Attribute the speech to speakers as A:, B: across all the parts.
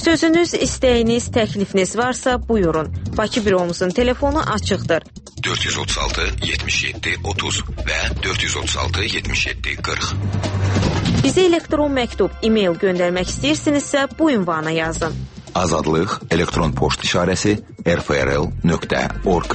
A: Sözünüz, istəyiniz, təklifiniz varsa buyurun. Bakı büromuzun telefonu açıqdır.
B: 436 77 30 və 436 77 40.
A: Bizə elektron məktub, e-mail göndərmək istəyirsinizsə bu ünvana yazın.
B: Azadlıq elektron poçt işarəsi rfrl.org.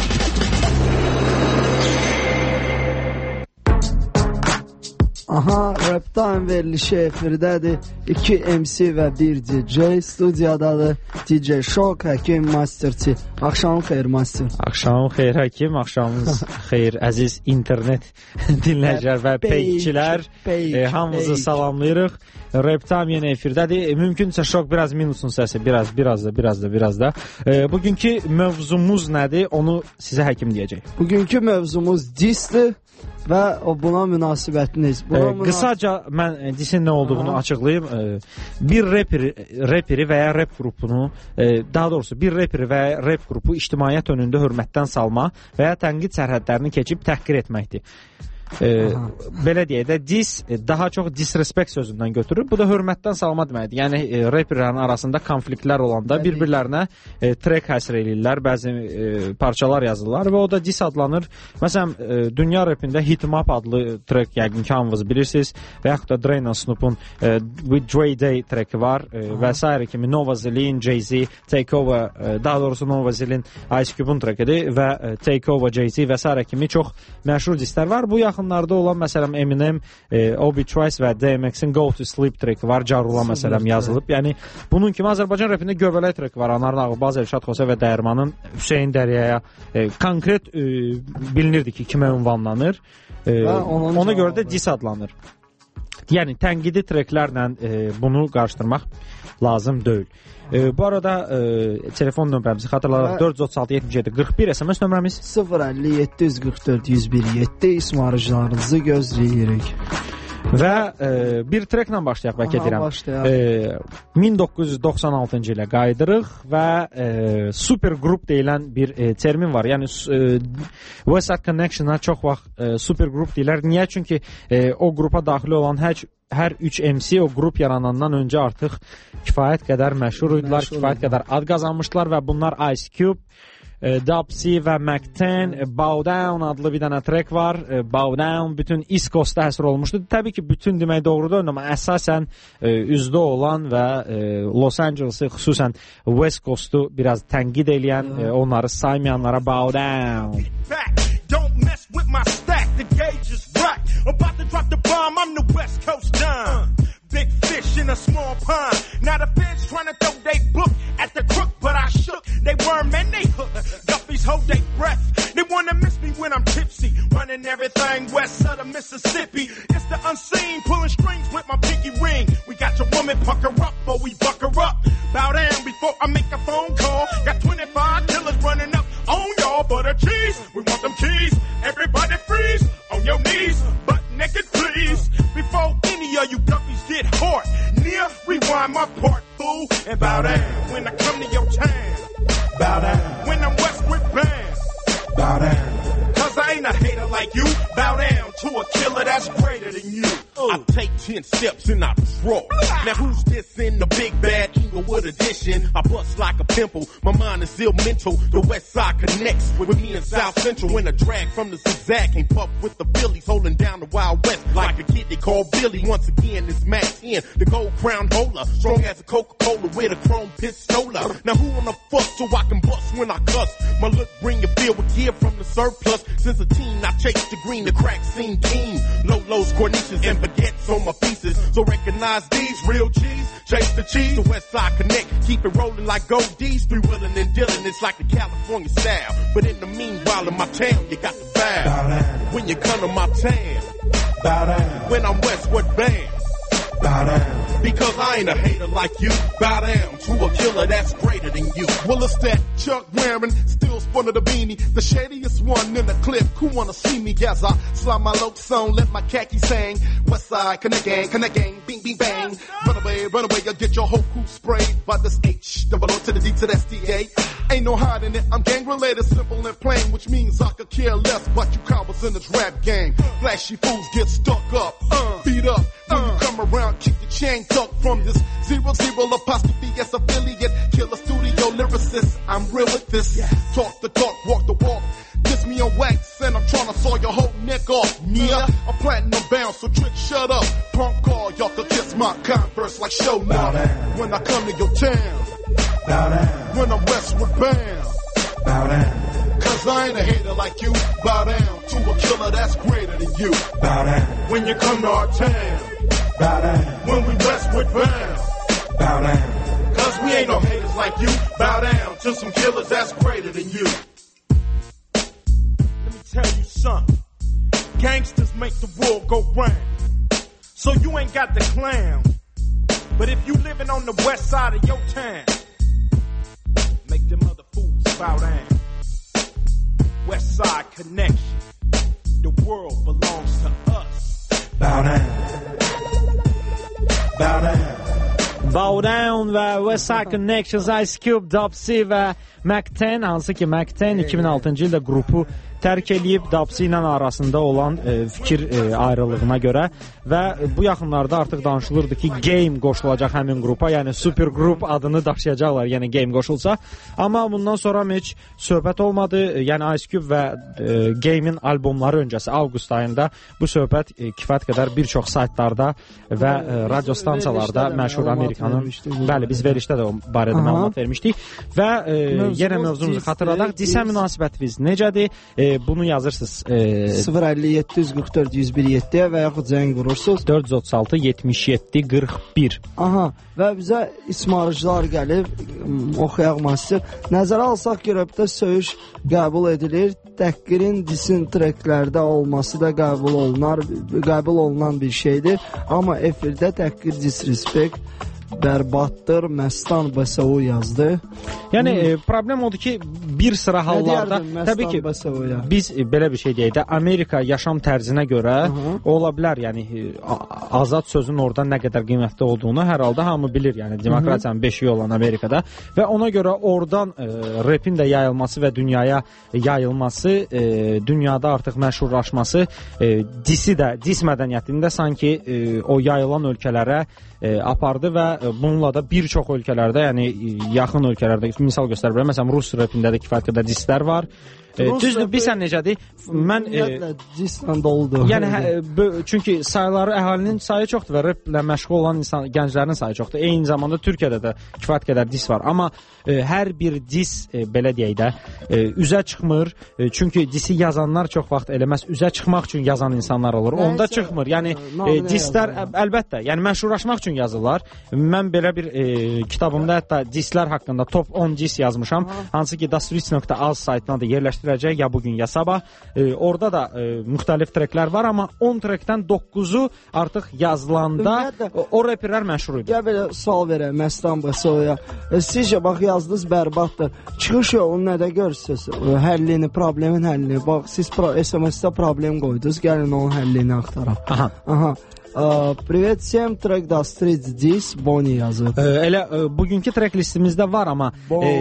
C: Aha, Rap Time verilişi efirdədir. 2 MC və 1 DJ studiyadadır. DJ Shock, Həkim Masterçi. Axşamın xeyir Master.
D: Axşamın xeyir Həkim, axşamınız xeyir əziz internet dinləyicilər və peykçilər. Hamınızı salamlayırıq. Rap Time yenə efirdədir. Mümkünsə Shock biraz minusun səsi, biraz da. Bugünkü mövzumuz nədir? Onu sizə Həkim deyəcək.
C: Bugünkü mövzumuz disdir. Və buna münasibətiniz.
D: Qısaca mən disin nə olduğunu açıqlayım. Bir reperi və ya rap qrupunu, daha doğrusu bir reperi və ya rap qrupu ictimaiyyət önündə hörmətdən salma və ya tənqid sərhədlərini keçib təhqir etməkdir. Belə deyək də, dis daha çox disrespect sözündən götürür. Bu da hörmətdən salma deməkdir. Yəni reperlərin arasında konfliktlər olanda bir-birlərinə track həsr eləyirlər, bəzi parçalar yazırlar və o da dis adlanır. Məsələn, dünya rapində Hit Em Up adlı track yəqin ki hamınız bilirsiniz və yaxud da Dre ilə Snoop'un With Dre Day tracki var və s. kimi Nova Zellin, Jay-Z, Take Over, daha doğrusu Nova Zellin Ice Cube'un trackidir və Take Over, Jay-Z və s. kimi çox məşhur dislər var. Bu yaxınlarda olan məsələn Eminem, Obi Trice və DMX-in Go to Sleep tracki var. Carula məsələn yazılıb. Yəni bunun kimi Azərbaycan rapində Göbələk tracki var. Anar Nağılbaz, Elşad Xosa və Dəyirmanın Hüseyn Dəryaya konkret bilinirdi ki, kimə ünvanlanır. Ona görə də dis adlanır. Yəni tənqidi tracklərlə bunu qarşıdırmaq lazım deyil. Bu arada telefon nömrəmizi xatırladıq. 436-77-41 SMS nömrəmiz 050-744-101-7 ismarıcılarınızı gözləyirik. Və bir tracklə başlayaq bəlkə deyirəm. 1996-cı ilə qayıdırıq və super grup deyilən bir termin var. Yəni West Side Connection-a çox vaxt super grup deyirlər. Niyə? Çünki o qrupa daxil olan hər 3 MC o qrup yaranandan öncə artıq kifayət qədər məşhur idilər, kifayət qədər ad qazanmışdılar və bunlar Ice Cube, Dub-C və Mac-10, Bow Down adlı bir dənə track var. Bow Down bütün East Coast-da həsr olmuşdu. Təbii ki, bütün demək doğrudur, amma əsasən üzdə olan və Los Angeles-ı, xüsusən West Coast-u biraz tənqid eləyən, onları saymayanlara Bow Down.
E: Don't mess with my stack, the gauge is right. About to drop the bomb, I'm the West Coast Don. Big fish in a small pond. Now the feds trying to throw they book at the crook, but I shook. They worm and they hook. Guppies hold their breath. They wanna miss me when I'm tipsy. Running everything west of the Mississippi. It's the unseen, pulling strings with my pinky ring. We got your woman pucker up, but we buck her up. Bow down before I make a phone call. Got 25 killers running up on y'all, butter cheese. We want them keys. Everybody freeze on your knees, butt naked please. Before any of you guppies get hard, near rewind my part, fool, and bow down when I come to your town. Bow down when I'm westward bound. Bow down, cause I ain't a hater like you. Bow down to a killer that's greater than you. I take 10 steps and I draw. Now who's this in the big bad Inglewood edition? I bust like a pimple, my mind is still mental. The West Side connects with me in South Central. When a drag from the zigzag came up with the Phillies, holding down the Wild West like a kid they call Billy. Once again, this Mac 10, the gold crown holder, strong as a Coca-Cola with a chrome pistola. Now who wanna fuck so I can bust when I cuss? My look bring you feel with gear from the surplus. Since a teen, I chased the green, the crack scene team. Lolos, Cornicias, and baguettes on my pieces. So recognize these real G's. Chase the cheese, the West Side Connect. Keep it rolling like Gold D's. Free willing and dealing, it's like the California style. But in the meanwhile, in my town, you got to bow. When you come to my town, bow down. When I'm westward bound, bow down. Because I ain't a hater like you. Bow down to a killer that's greater than you. Well, it's that Chuck wearing, still spun of the beanie. The shadiest one in the clip. Who wanna see me as I slide my lokes on, let my khakis hang. West Side, connect gang, bing, bing, bang. Run away, you'll get your whole crew sprayed by this H, double O to the D to the STA. Ain't no hiding it, I'm gang related, simple and plain, which means I could care less what you cowards in this rap game. Flashy fools get stuck up, beat up. When you come around, keep your chain tucked from this 00 apostrophe S affiliate. Killer studio lyricist, I'm real with this. Talk the talk, walk the walk. Kiss me on wax and I'm tryna saw your whole neck off. Yeah, I'm platinum bound, so trick shut up. Punk call, y'all can kiss my Converse like show now. When I come to your town, bow down. When I'm westward bound, bow down. Cause I ain't a hater like you, bow down. To a killer that's greater than you, bow down. When you come to our town, bow down. When we westward bound, bow down. Cause we ain't no haters like you, bow down. To some killers that's greater than you. Tell you something. Gangsters make the world go round. So you ain't got the clown. But if you living on the west side of your town, make them other fools bow down. West Side Connection. The world belongs to us. Bow down. Bow down.
D: Bow Down və West Side Connections, Ice Cube, Dopsy və Mac 10, hansı ki Mac 10 2006-cı ildə qrupu tərk eləyib Dopsy ilə arasında olan fikir ayrılığına görə və bu yaxınlarda artıq danışılırdı ki, Game qoşulacaq həmin qrupa, yəni Super Group adını daşıyacaqlar, yəni Game qoşulsa. Amma bundan sonra heç söhbət olmadı. Yəni Ice Cube və Game'in albomları öncəsi avqust ayında bu söhbət kifayət qədər bir çox saytlarda və radio stansiyalarda məşhur Amerikanın, bəli, biz verişdə də o barədə məlumat vermişdik və yenə mövzumuzu xatırladaq. Disə münasibətiniz necədir? Bunu yazırsınız
C: 057 144 101 və yaxud zəng vurursunuz
D: 436 77 41.
C: Aha, və bizə ismarıcılar gəlib, oxuyaq master. Nəzərə alsaq ki, rəpdə söyüş qəbul edilir, təhqirin disin treklərdə olması da qəbul olunan bir şeydir. Amma efirdə təhqir, disrespekt bərbaddır, Məstan BSO yazdı.
D: Yəni problem odur ki, bir sıra hallarda təbii ki, biz belə bir şey deyək də, Amerika yaşam tərzinə görə ola bilər, yəni azad sözün orada nə qədər qiymətli olduğunu hər halda hamı bilir, yəni demokratiyanın beşiyi olan Amerikada və ona görə oradan rapin də yayılması və dünyaya yayılması, dünyada artıq məşhurlaşması, dis mədəniyyətini də sanki o yayılan ölkələrə apardı və bununla da bir çox ölkələrdə, yəni yaxın ölkələrdə misal göstərə bilərəm. Məsələn, Rus rapində də kifayət qədər dislər var. Düzdür, bilsən necədir? Mən
C: dislə doludur.
D: Yəni çünki sayları, əhalinin sayı çoxdur və raplə məşğul olan gənclərin sayı çoxdur. Eyni zamanda Türkiyədə də kifayət qədər dis var. Amma hər bir dis belə deyək də üzə çıxmır. Çünki disi yazanlar çox vaxt eləməz. Üzə çıxmaq üçün yazan insanlar olur. Onda çıxmır. Yəni dislər əlbəttə, yəni məşhurlaşmaq üçün yazırlar. Mən belə bir kitabımda hətta dislər haqqında top 10 dis yazmışam. Hansı ki dasrits.az saytına da yerləşdirəcək ya bugün ya sabah. Orada da müxtəlif treklər var, amma 10 trekdən 9-u artıq yazılanda o reperlər məşhur idi.
C: Gəl belə sual verəm Məstan BSO-ya. Sizcə bax yazdınız bərbaddır. Çıxış yolunu nədə görürsünüz? Həllini, problemin həllini. Bax siz SMS-də problem qoydunuz. Gəlin onun həllini axtaraq. Aha. Привет всем, трек Da Streets Dis Bonnie yazıb.
D: Elə bugünkü trek listimizdə var, amma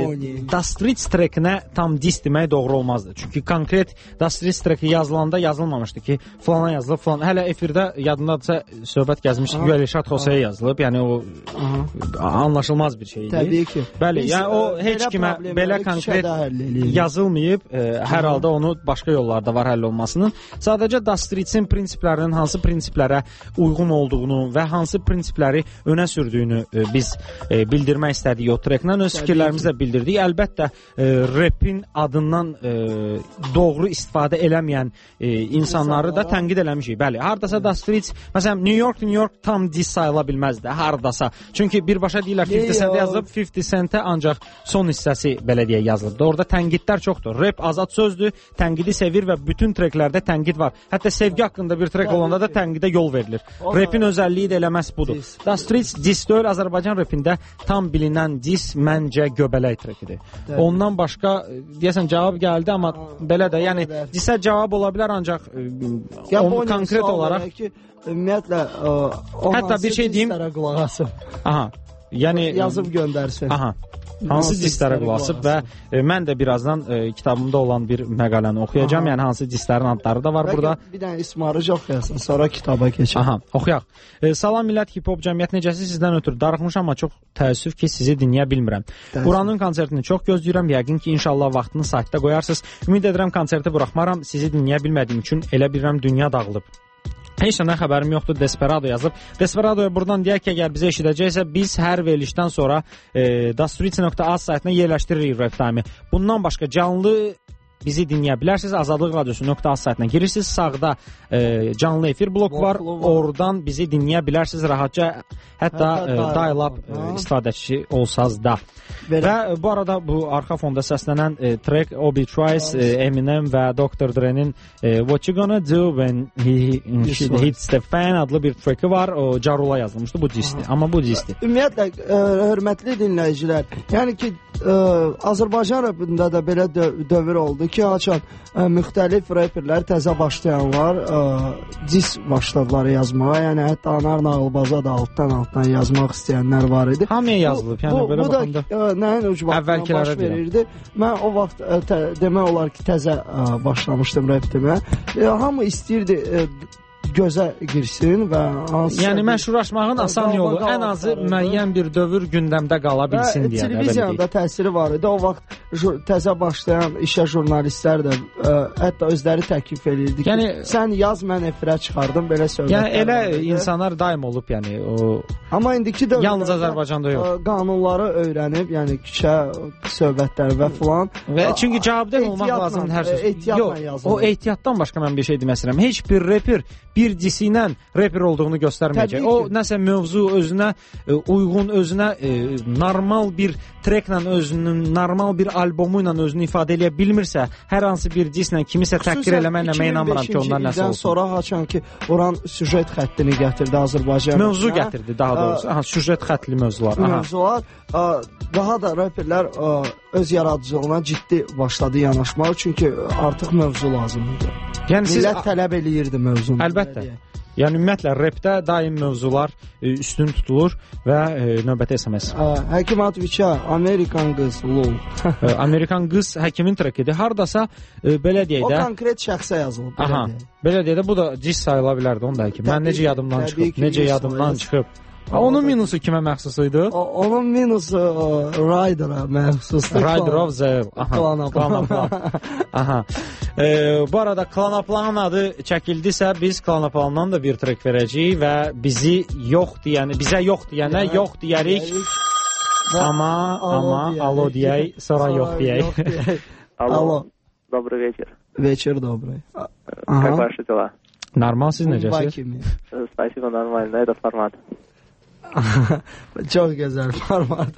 D: Da Streets trekinə tam dis demək doğru olmazdı. Çünki konkret Da Streets treki yazılanda yazılmamışdı ki, falana yazılıb, falan. Hələ efirdə yadındadırsa söhbət gəzmişdik, Elşad Xosaya yazılıb. Yəni o anlaşılmaz bir şey idi.
C: Təbii ki.
D: Bəli, yəni o heç kimə belə konkret yazılmayıb. Hər halda onu başqa yollarda var həll olmasının. Sadəcə Da Streets'in prinsiplərinin hansı prinsiplərə uyğun olduğunu və hansı prinsipləri önə sürdüyünü biz bildirmək istədik o treklə. Öz fikirlərimizi də bildirdik. Əlbəttə rapin adından doğru istifadə eləməyən insanları da tənqid eləmişik. Bəli, hardasa Da Streets, məsələn New York tam dis sayıla bilməzdi, hardasa. Çünki birbaşa deyirlər 50 Cent yazıb, 50 Cent'ə ancaq son hissəsi belə deyə yazılıbdı. Orada tənqidlər çoxdur. Rap azad sözdür, tənqidi sevir və bütün treklərdə tənqid var. Hətta sevgi haqqında bir trek olanda da tənqidə yol verilir. Rapin özəlliyi də eləməz budur. Da Streets dis deyil, Azərbaycan rapində tam bilinən dis məncə göbələk trekidir. Ondan başqa deyəsən cavab gəldi, amma belə də, yəni disə cavab ola bilər, ancaq onu konkret olaraq
C: ümumiyyətlə
D: hətta bir şey deyim.
C: Qulaq asın.
D: Aha. Yəni
C: yazıb göndərsin.
D: Aha. hansı dislərə qulaq asıb və mən də birazdan kitabımda olan bir məqaləni oxuyacağam. Yəni hansı dislərin adları da var burada.
C: Bir dənə ismarıcı oxuyasan, sonra kitaba keçək.
D: Aha, oxuyaq. Salam millət, hip-hop cəmiyyət necəsiz? Sizdən ötürü darıxmışam, amma çox təəssüf ki, sizi dinləyə bilmirəm. Buranın konsertini çox gözləyirəm. Yəqin ki, inşallah vaxtını saytda qoyarsınız. Ümid edirəm konserti buraxmaram. Sizi dinləyə bilmədiyim üçün elə bilirəm dünya dağılıb. Heç nə xəbərim yoxdur, Desperado yazıb. Desperadoya buradan deyək ki, əgər bizə eşidəcəksə, biz hər verilişdən sonra dasturits.az saytına yerləşdiririk Rap Time-i. Bundan başqa canlı bizi dinləyə bilərsiniz. Azadlıq radiosu.az saytına girirsiniz. Sağda canlı efir blok var. Oradan bizi dinləyə bilərsiniz rahatca. Hətta dial-up istifadəçisi olsaz da. Və bu arada bu arxa fonda səslənən track Obi Trice, Eminem və Dr. Dre'nin What You Gonna Do When He Hits The Fan adlı bir track'i var. O Carula yazılmışdı. Bu disdir. Amma bu disdir.
C: Ümumiyyətlə, hörmətli dinləyicilər, yəni ki, Azərbaycan rapında da belə dövr oldu ki, açan müxtəlif rapperlər, təzə başlayanlar dis başladılar yazmağa. Yəni hətta Anar Nağılbaza da altdan yazmaq istəyənlər var idi.
D: Hamıya yazılıb. Yəni belə baxanda.
C: Bu da nəyin ucbatından baş verirdi. Mən o vaxt demək olar ki, təzə başlamışdım rap demə. Hamı istəyirdi gözə girsin və
D: yəni məşhurlaşmağın asan yolu ən azı müəyyən bir dövr gündəmdə qala bilsin deyə.
C: Televizyonda təsiri var idi. O vaxt təzə başlayan işə jurnalistlər də hətta özləri təklif edirdi ki, yəni, sən yaz, mən efirə çıxardım, belə söhbətlər.
D: Yəni elə insanlar daim olub, yəni o.
C: Amma indiki dövrdə
D: yalnız Azərbaycanda yox.
C: Qanunları öyrənib, yəni küçə söhbətləri və filan.
D: Və çünki cavabdeh olmaq lazımdır hər söz. Yox, o ehtiyatdan başqa mən bir şey demək istəyirəm. Heç bir rapper bir disi ilə rapper olduğunu göstərməyəcək. O nəsə mövzu özünə uyğun, özünə normal bir tracklə, özünün normal bir albomu ilə özünü ifadə edə bilmirsə, hər hansı bir dislə kimisə təhqir eləməklə mən inanmıram ki, onlar nəsə olsun.
C: Sonra haçan ki, oran süjet xəttini gətirdi Azərbaycan.
D: Mövzu gətirdi daha doğrusu. Aha, süjet xəttli mövzular.
C: Mövzular daha da rapperlər öz yaradıcılığına ciddi başladı yanaşmağa, çünki artıq mövzu lazımdır.
D: Yəni
C: millət tələb eləyirdi mövzunu.
D: Əlbəttə. Yəni ümumiyyətlə rapdə daim mövzular üstün tutulur və növbəti SMS.
C: Həkim Atviça, Amerikan qız, lol.
D: Amerikan qız həkimin trekidir. Hardasa belə deyək də.
C: O konkret şəxsə yazılıb.
D: Aha. Belə deyək də bu da cis sayıla bilərdi onun da həkim. Mən necə yadımdan çıxıb, necə yadımdan çıxıb. Onun minusu kimə məxsus idi?
C: Onun minusu Rider'a məxsusdur.
D: Rider of Zell. Klanaplan. Aha. Bu arada Klanaplanın adı çəkildisə, biz Klanaplandan da bir trek verəcəyik və bizə yox deyənə yox deyərik. Amma alo deyək, sonra yox deyək.
F: Alo. Добрый вечер.
C: Вечер добрый.
F: Как ваши дела?
D: Normal, siz necəsiz?
F: Спасибо, нормально. Это формат.
C: Çok güzel format.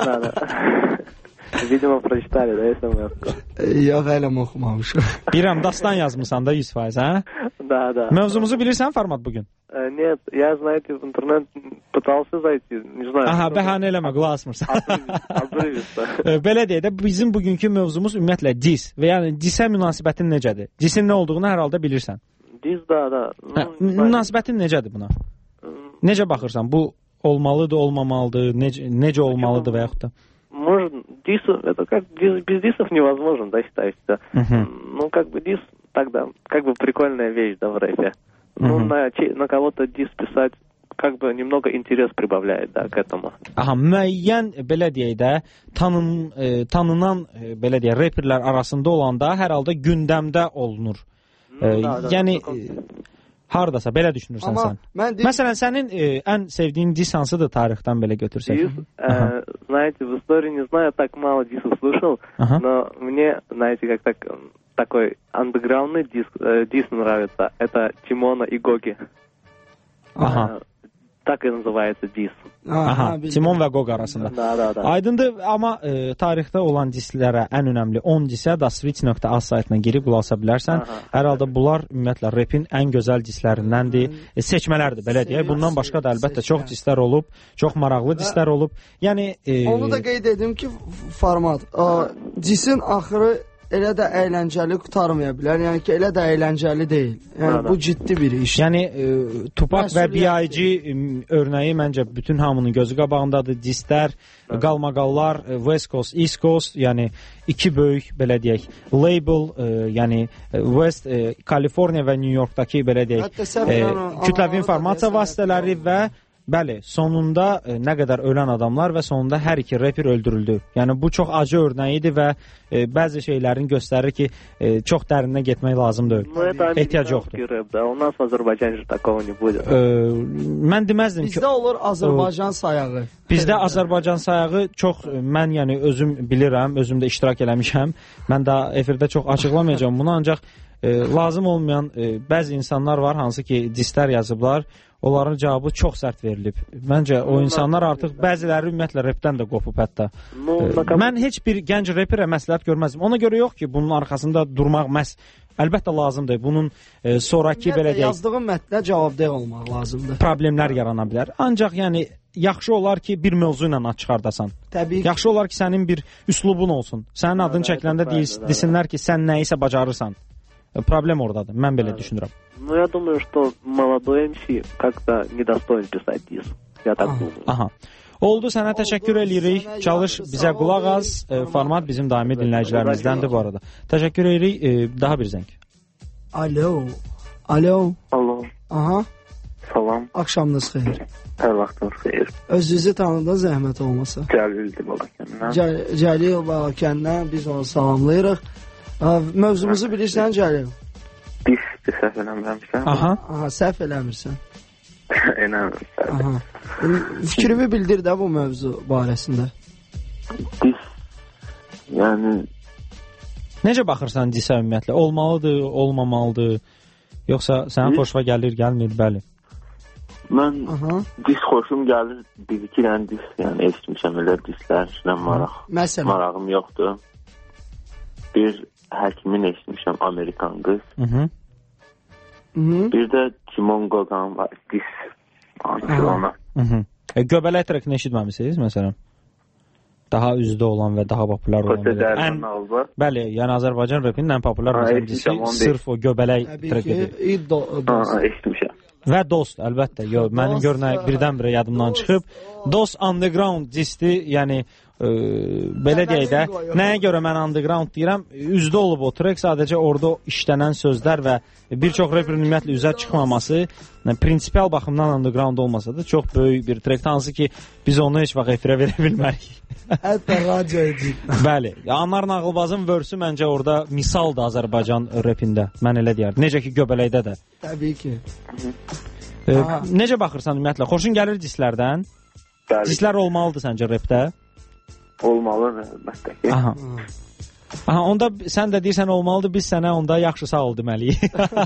F: Видимо, прочитали, да, SMS-ку?
C: Yox, elə oxumamışım.
D: Bilirəm, dastan yazmısan da 100%, hə?
F: Да.
D: Mövzumuzu bilirsən format bugün?
F: Нет, я, знаете, в интернет пытался зайти, не знаю.
D: Aha, bəhanə eləmə, qulaq asmırsan.
F: Обрывисто.
D: Belə deyək də, bizim bugünkü mövzumuz ümumiyyətlə dis və yəni disə münasibətin necədir? Disin nə olduğunu hər halda bilirsən.
F: Dis, да.
D: Münasibətin necədir buna? Necə baxırsan? Bu olmalıdır, olmamalıdır, necə olmalıdır və yaxud da?
F: Можно, дис, это как, без дисов невозможно, да, считается. Ну, как бы дис, тогда, как бы прикольная вещь, да, в рэпе. Ну, на кого-то дис писать, как бы немного интерес прибавляет, да, к этому.
D: Aha, müəyyən, belə deyək də, tanınan, belə deyək, rapperlər arasında olanda hər halda gündəmdə olunur. Yəni, hardasa, belə düşünürsən sən. Məsələn, sənin ən sevdiyin dis hansıdır tarixdən belə götürsək?
F: Дис, знаете, в истории не знаю, так мало дисов слушал, но мне, знаете, как такой андеграундный дис нравится. Это Тимона и Гоги.
D: Aha.
F: Так и называется дис.
D: Aha, Timon və Qog arasında.
F: Da.
D: Aydındır, amma tarixdə olan dislərə ən önəmli 10 disə daswitch.az saytına girib qulaq asa bilərsən. Hər halda bunlar ümumiyyətlə rapin ən gözəl dislərindəndir. Seçmələrdir, belə deyək. Bundan başqa da əlbəttə çox dislər olub, çox maraqlı dislər olub. Yəni
C: onu da qeyd edim ki, format disin axırı elə də əyləncəli qurtarmaya bilər. Yəni ki, elə də əyləncəli deyil. Yəni bu ciddi bir iş.
D: Yəni Tupac və B.I.G örnəyi məncə bütün hamının gözü qabağındadır. Distlər, qalmaqallar, West Coast, East Coast, yəni iki böyük belə deyək, label, yəni West, Kaliforniya və New Yorkdakı belə deyək, kütləvi informasiya vasitələri və bəli, sonunda nə qədər ölən adamlar və sonunda hər iki reper öldürüldü. Yəni bu çox acı örnəyidir və bəzi şeylərin göstərir ki, çox dərindən getmək lazım deyil. Ehtiyac yoxdur.
F: У нас в Азербайджане же такого не будет.
D: Mən deməzdim ki,
C: bizdə olur Azərbaycan sayağı.
D: Bizdə Azərbaycan sayağı çox, mən yəni özüm bilirəm, özüm də iştirak eləmişəm. Mən daha efirdə çox açıqlamayacağam bunu, ancaq lazım olmayan bəzi insanlar var, hansı ki, distlər yazıblar. Onların cavabı çox sərt verilib. Məncə o insanlar artıq bəziləri ümumiyyətlə repdən də qopub hətta. Mən heç bir gənc reperə məsləhət görməzdim. Ona görə yox ki, bunun arxasında durmaq əlbəttə lazımdır. Bunun sonraki belə deyək,
C: yazdığın mətnə cavabdeh olmaq lazımdır.
D: Problemlər yarana bilər. Ancaq yəni yaxşı olar ki, bir mövzu ilə çıxardasan.
C: Təbii ki.
D: Yaxşı olar ki, sənin bir üslubun olsun. Sənin adını çəkiləndə desinlər ki, sən nə isə bacarırsan. Problem oradadır. Mən belə düşünürəm.
F: Ну, я думаю, что молодой MC как-то недостоин писать дис. Я так думаю.
D: Aha. Oldu, sənə təşəkkür edirik. Çalış, bizə qulaq az. Format bizim daimi dinləyicilərimizdəndir bu arada. Təşəkkür edirik. Daha bir zəng.
C: Alo. Alo.
F: Alo.
C: Aha.
F: Salam.
C: Axşamınız xeyir.
F: Hər vaxtınız xeyir.
C: Özünüzü tanıdınız, zəhmət olmasa.
F: Cəlildir Balakəndən.
C: Cəlil Balakəndən biz onu salamlayırıq. Mövzumuzu bilirsən, Cəlil?
F: Səhv eləmirəmsən.
D: Aha.
C: Aha, səhv eləmirsən.
F: Eləmirəm.
C: Aha. Fikrimi bildir də bu mövzu barəsində.
F: Dis, yəni...
D: Necə baxırsan disə ümumiyyətlə? Olmalıdır, olmamalıdır? Yoxsa sənin xoşuna gəlir, gəlmir, bəli.
G: Mən dis xoşum gəlir, bir-iki dənə dis, yəni eşitmişəm elə dislərlə marağım yoxdur. Bir həkimin eşitmişəm, Amerikan qız. Bir də Timon Gogan var, dis. Ona.
D: Göbələk trəkini eşitməmisiniz, məsələn? Daha üzdə olan və daha populyar olan. Bəli, yəni Azərbaycan rapinin ən populyar müzikisi sırf o göbələk trəkidir.
G: Eşitmişəm.
D: Və Dost, əlbəttə. Mənim görünə birdən-birə yadımdan çıxıb. Dost Underground disti, yəni belə deyək də, nəyə görə mən Underground deyirəm, üzdə olub o trek, sadəcə orada işlənən sözlər və bir çox reperin ümumiyyətlə üzə çıxmaması, prinsipial baxımdan Underground olmasa da çox böyük bir trek, hansı ki, biz onu heç vaxt efirə verə bilmərik.
C: Hətta radio edib.
D: Bəli, Anar Nağılbazın vörsü məncə orada misaldır Azərbaycan repində, mən elə deyərdim. Necə ki, Göbələkdə də.
C: Təbii ki.
D: Necə baxırsan ümumiyyətlə? Xoşun gəlir dislərdən? Dislər olmalıdır səncə repdə?
G: Olmalıdır, əlbəttə ki.
D: Aha, onda sən də deyirsən olmalıdır, biz sənə onda yaxşı sağ ol deməliyik.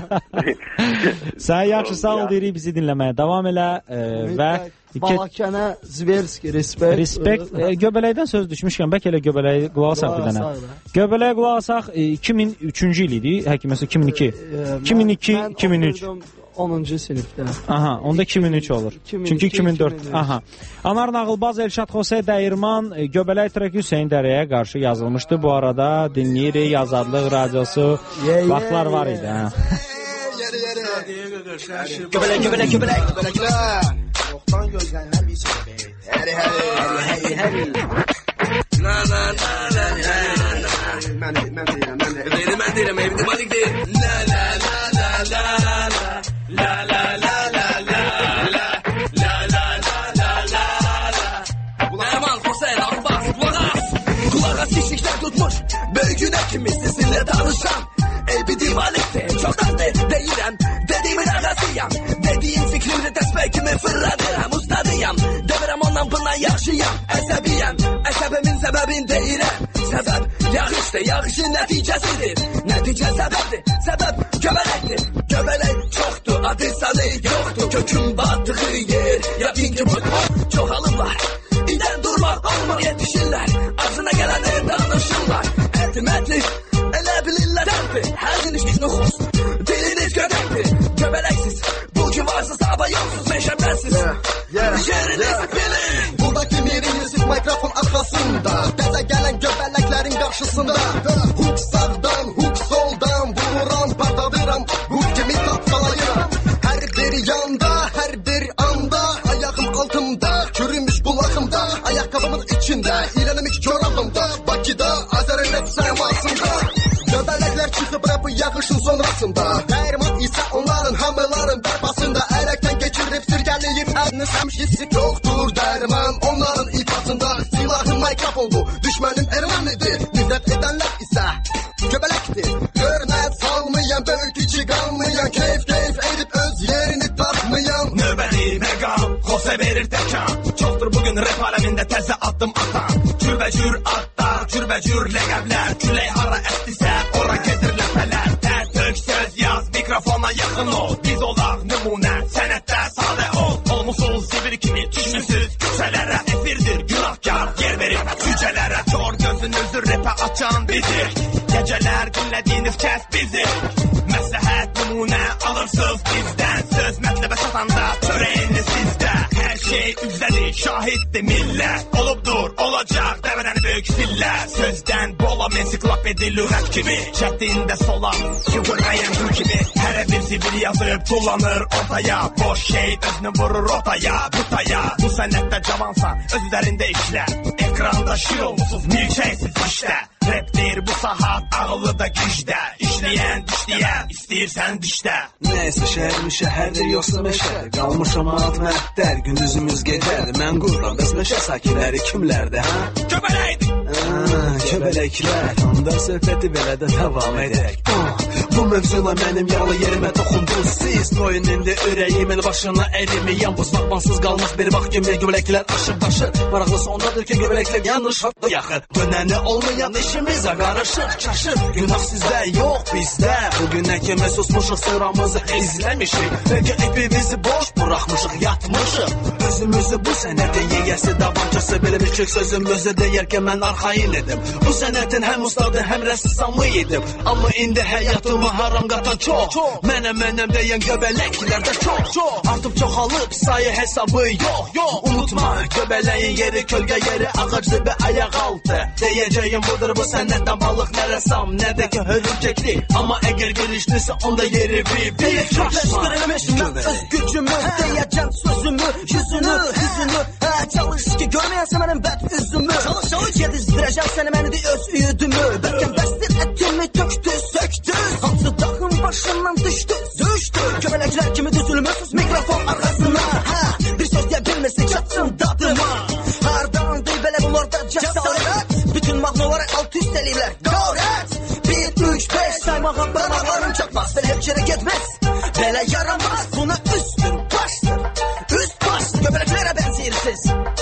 D: Sənə yaxşı sağ ol deyirik, bizi dinləməyə davam elə və
C: Balakənə Zverski, respekt.
D: Göbələkdən söz düşmüşkən, bəlkə elə Göbələyə qulaq asaq bir dənə. Göbələyə qulaq asaq 2003-cü il idi, həkiməsi 2002. 2002-2003.
C: 10-cu sinifdə.
D: Aha, onda 2003 olur. Çünki 2004. Aha. Anar Nağılbaz, Elşad Xosey Dəyirman, Göbələk treki Hüseyn Dərəyə qarşı yazılmışdı. Bu arada dinləyirik, Azadlıq radiosu. Vaxtlar var idi.
H: Göbələk, göbələk, göbələk, göbələklər. Yoxdan gözlənilən bir söhbət. Həri. Na na na na na. Mən deyirəm, evdə malikdir. La la la la la la. La la la la la la. La la la la la la. Nərman Xosey Nağılbaz, qulaq as kişliklər tutmuş. Böyükün həkimi sizinlə danışam. Elbidim malikdir, çoxdandır deyirəm. Dediğimin ağasıyam. Dediğim fikrimde təsbih kimi fırladıram. Ustadıyam, demirəm ondan bundan yaxşıyam. Əsəbiyəm, əsəbimin səbəbini deyirəm. Səbəb yağışdır, yağışın nəticəsidir. Nəticə səbəbdir, səbəb göbələkdir. Göbələk çoxdur, adı sanı yoxdur. Kökün batdığı yer, yəqin ki bu çoxalırlar. İdən durmaq olmur, yetişirlər. Ağzına gələni danışırlar. Ətmətli, elə bilirlər dərbi. Hər gün işkiz nuxus, diliniz gödəkdir. Göbələksiz, bu ki varsız, hava yoxsuz, meşəbəsiz. Yeriniz bilin. Buradaki miriniz mikrofon arxasında. Təzə gələn göbələklərin qarşısında. Huk sağda. altımda, çürümüş kulağımda, ayakkabımın içinde, iğrenmiş çorabımda, Bakıda, Azərbaycan saymasında. Göbələklər çıxıb rapı yağışın sonrasında, dəyirman isə onların hamıların bərbasında, ələkdən keçirib sirkəliyib əlini səmşisi yoxdur dəyirman onların ifasında. Silahın mikrofondu, düşmənim ermənidir, nifrət edənlər isə göbələkdir. Hörmət salmayan, böyük içi qalmayan, keyf edib öz yerini tapmayan.
E: Növbəli məqam, xosə verir təkan, çoxdur bugün rap aləmində təzə addım atan. Cürbəcür adlar, cürbəcür ləqəblər, külək hara əsdisə ora gedir ləpələr. Tərtök söz yaz, mikrofona yaxın ol, biz olaq nümunə, sənətdə sadə ol. Olmusuz zibir kimi düşmüsüz küçələrə, efirdir günahkar, yer verir cücələrə. Kör gözünüzü rapə açan bizik, gecələr dinlədiyiniz kəs bizik. Məsləhət nümunə alırsız bizdən, söz mətləbə satanda çörəyiniz sizdə. Hər şey üzədir, şahiddir millət, olubdur, olacaq dəvrəni böyük sillər. Sözdən bola ensiklopedi lüğət kimi, şəddində sola, süqürməyən gül kimi. Hərə bir zibir yazıb tullanır ortaya, boş şey özünü vurur otaya, butaya. Bu sənətdə cavansan, öz üzərində işlə, ekranda şir olmuşsuz, milçəksiz işlə. Rapdir bu sahat, ağıllı da gücdə, işləyən, dişləyən, istəyirsən dişdə.
I: Nəysə şəhərdir, yoxsa məşər, qalmışam alt məhdər, gündüzümüz gecədir. Mən qururam, bəs məşə sakinləri kimlərdir, hə?
E: Göbələkdir.
I: Köbələklər, onda söhbəti belə də davam edək. Bu mövzula mənim yağlı yerimə toxundunuz siz. Qoyun indi ürəyimin başına ərimiyəm. Bu baxmansız qalmış bir vaxt kimi göbələklər aşıb daşır. Maraqlısı ondadır ki, göbələklər yanlış hatta yaxır. Dönəni olmayan işimizə qarışır, çaşır. Günah sizdə, yox bizdə. Bugünə kimi susmuşuq, sıramızı izləmişik. Bəlkə ipimizi boş buraxmışıq, yatmışıq. Özümüzü bu sənətə yeyəsi dabancası bilmişik. Sözümüzü deyərkən mən arxain edim. Bu sənətin həm ustadı, həm rəssamı idim. Amma indi həyatımı haram qatan çox. Mənəm deyən göbələklər də çox. Artıb çoxalıb sayı hesabı yox. Unutma, göbələyin yeri, kölgə yeri, ağac dibi, ayaq altı. Deyəcəyim budur, bu sənətdən balıq nə rəssam, nə də ki hörümcəkli. Amma əgər girişlisə onda yeri bir
H: Birləşdirilmiş mən öz gücümü, deyəcəm sözümü, yüzünü, hüzünü. Çalış ki görməyənsə mənim bəd üzümü. Çalış yedizdirəcəm səni mənidi öz üyüdümü. Bəlkəm bəstir etimi töktüz. Hansı dağın başından düşdüz. Göbələklər kimi düzülmüsüz mikrofon arxasına. Bir söz deyə bilməsin çatsın dadıma. Hardandır belə bunlarda cəsarət. Bütün mahnıları alt üst eləyirlər. Qorət 1, 3, 5 saymağa barmaqlarım çatmaz. Belə heç yerə getməz. Belə yaramaz. Buna üstün başdır. Üst başdır. Göbələklərə bənzəyirsiniz.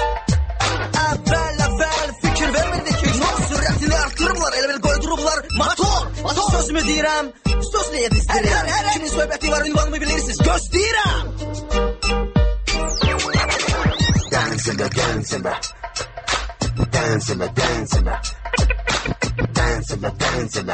H: Əvvəl fikir vermirdik. Sürətini artırırlar. Elə bil qoydurublar motor. Sözümü deyirəm. Sözlə yedizdirirəm. Kimin söhbəti var, ünvanımı bilirsiniz. Gözləyirəm.
J: Dancing, dancing, dancing, dancing, dancing, dancing.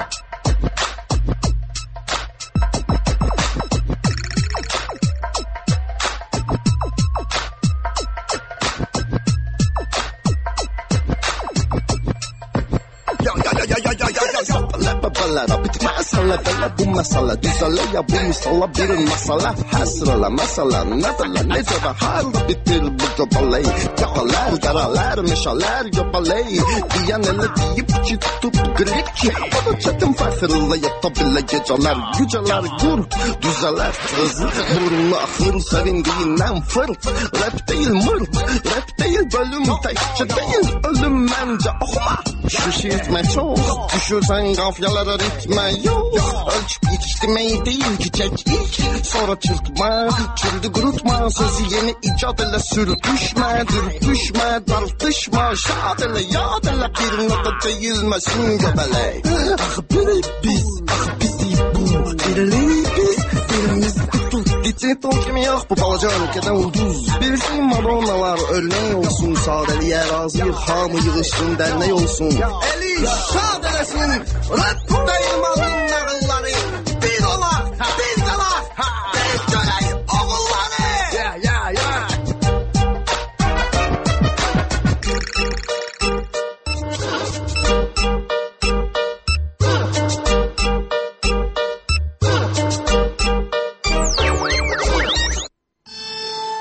J: Bitmez hele bu mesele düzele ya bu misala bir mesele hasrala mesela nedele nece ve halde bitir bu göbeley yakalar yaralar meşaler göbeley diyen ele deyip ki tutup grip ki bana çetin fakirle yatabile geceler güceler gur düzeler hızlı burnu ahır sevindiğinden fırt rap değil mırt rap değil bölüm tekçe değil ölüm bence okuma şişirtme çok düşürsen gafyalara ritme yok ölçüp yetiştirmeyi değil ki çek ilk sonra çırpma çıldı kurutma sözü yeni icat ile sürtüşme dürtüşme tartışma şad ile yad ile bir nota değilmesin göbeley ah biri biz ah bizi bu birileri biz birimiz tutul gitsin ton kimi yok bu balaca ülkeden ulduz bilsin madonalar örneği olsun sadeliğe razı hamı yığışsın derneği olsun eli şad elesin rap değil malın nağılları biz olar biz olar biz döneyim oğulları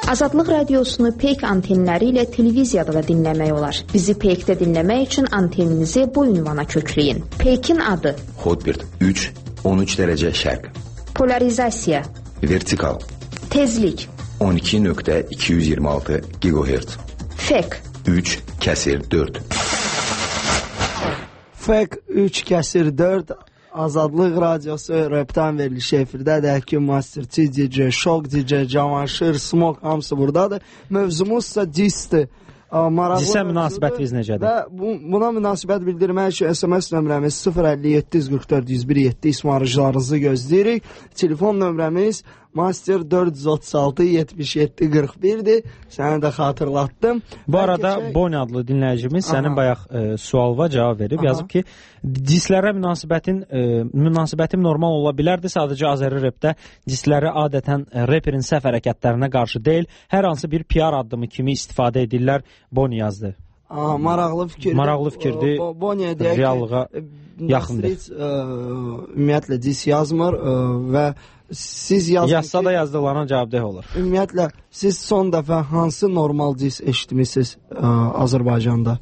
K: Azadlıq radiosunu Peyk antenləri ilə televiziyada da dinləmək olar. Bizi Peykdə dinləmək üçün anteninizi bu ünvana kökləyin. Peykin adı:
B: Hotbird 3, 13 dərəcə şərq.
K: Polarizasiya:
B: Vertikal.
K: Tezlik:
B: 12.226 GHz.
K: Fek:
B: 3/4.
C: Fek 3/4. Azadlıq radiosu Rep'ten veriliş efirdədir. Həkim Masterçi, DJ Şok, DJ Cavanşir, Smok hamısı buradadır. Mövzumuzsa disdir.
D: Disə münasibətiniz necədir?
C: Və buna münasibət bildirmək üçün SMS nömrəmiz 057 44 101 7 ismarıcılarınızı gözləyirik. Telefon nömrəmiz Master 436 77 41'dir. Səni də xatırlatdım.
D: Bu arada Boni adlı dinləyicimiz sənin bayaq sualıva cavab verib. Yazıb ki, dislərə münasibətim normal ola bilərdi. Sadəcə Azəri Rep'də disləri adətən reperin səhv hərəkətlərinə qarşı deyil, hər hansı bir PR addımı kimi istifadə edirlər. Boni yazdı.
C: Maraqlı fikirdir.
D: Maraqlı fikirdir.
C: Boniyə deyək ki,
D: reallığa yaxındır.
C: Ümumiyyətlə dis yazmır və siz
D: yazsa da yazdıqlarına cavabdeh olur.
C: Ümumiyyətlə siz son dəfə hansı normal dis eşitmisiniz Azərbaycanda?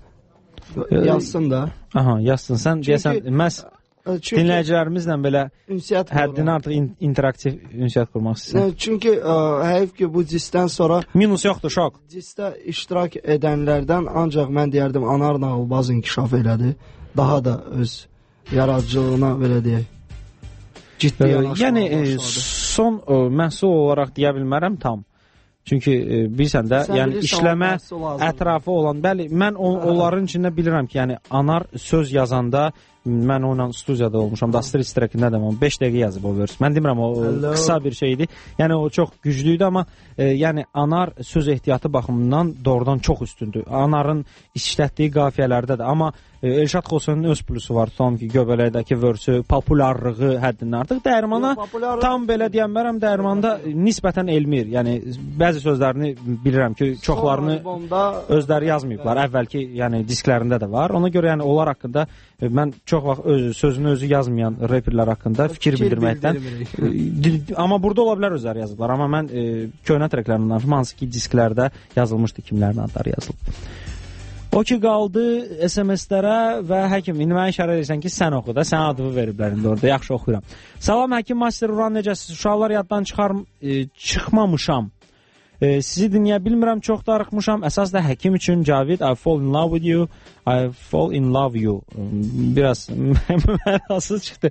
C: Yazsın da.
D: Aha, yazsın. Sən deyəsən məhz dinləyicilərimizlə belə həddini artıq interaktiv ünsiyyət qurmaq istəyirsən.
C: Çünki həyif ki, bu disdən sonra
D: minus yoxdur, Şok.
C: Disdə iştirak edənlərdən ancaq mən deyərdim Anar Nağılbaz inkişaf elədi. Daha da öz yaradıcılığına belə deyək. Ciddi
D: yəni son məhsul olaraq deyə bilmərəm tam. Çünki bilirsən də, yəni işləmə ətrafı olan, bəli, mən onların içində bilirəm ki, yəni Anar söz yazanda, mən onunla studiyada olmuşam, Dastris Trekində də 5 dəqiqə yazıb o vers. Mən demirəm, o qısa bir şeydir. Yəni o çox güclüydü, amma yəni Anar söz ehtiyatı baxımından doğrudan çox üstündür. Anarın işlətdiyi qafiyələrdə də, amma Elşad Xosunun öz plusu var. Tutalım ki, Göbələkdəki vörsü, popularlığı həddindən artıq. Dəyirmana tam belə deyənmərəm, dəyirmanda nisbətən elmir. Yəni bəzi sözlərini bilirəm ki, çoxlarını özləri yazmayıblar. Əvvəlki yəni disklərində də var. Ona görə yəni onlar haqqında mən çox vaxt sözünü özü yazmayan reperlər haqqında fikir bildirməkdən. Amma burada ola bilər özləri yazıblar. Amma mən köhnə treklərindən danışım, hansı ki disklərdə yazılmışdı, kimlərin adları yazılıb. O ki qaldı SMS-lərə və həkim, indi mənə işarə edirsən ki, sən oxu da, sən adımı veriblər indi orada, yaxşı oxuyuram. Salam, həkim Master Uran, necəsiz? Uşaqlar yaddan çıxmamışam. Sizi dinləyə bilmirəm, çox darıxmışam. Əsas da həkim üçün Cavid, I fall in love with you, I fall in love you. Biraz mənasız çıxdı.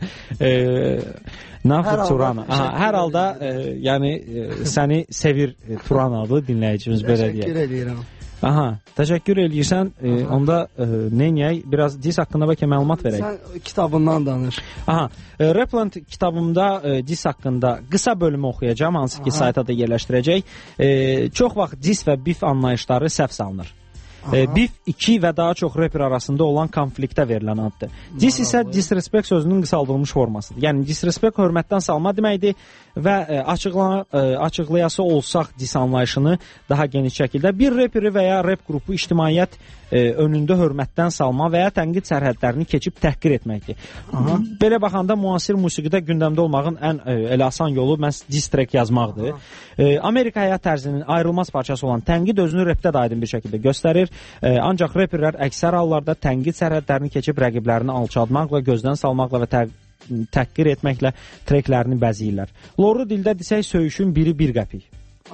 D: Naxır Turan. Hər halda, yəni, səni sevir Turan adlı dinləyicimiz, belə deyək.
C: Təşəkkür edirəm.
D: Aha, təşəkkür eləyirsən. Onda neynəyək? Biraz dis haqqında bəlkə məlumat verək.
C: Sən kitabından danış.
D: Aha, Repland kitabımda dis haqqında qısa bölümü oxuyacağam, hansı ki sayta da yerləşdirəcək. Çox vaxt dis və bif anlayışları səhv salınır. Bif iki və daha çox reper arasında olan konfliktə verilən addır. Dis isə disrespect sözünün qısaldılmış formasıdır. Yəni disrespect hörmətdən salma deməkdir və açıqlayası olsaq dis anlayışını daha geniş şəkildə bir reperi və ya rep qrupu ictimaiyyət önündə hörmətdən salma və ya tənqid sərhədlərini keçib təhqir etməkdir. Belə baxanda müasir musiqidə gündəmdə olmağın ən elə asan yolu məhz diss track yazmaqdır. Amerika həyat tərzinin ayrılmaz parçası olan tənqid özünü repdə də aydın bir şəkildə göstərir. Ancaq reperlər əksər hallarda tənqid sərhədlərini keçib rəqiblərini alçaltmaqla, gözdən salmaqla və təhqir etməklə tracklərini bəzəyirlər. Loru dildə desək söyüşün biri 1 qəpik.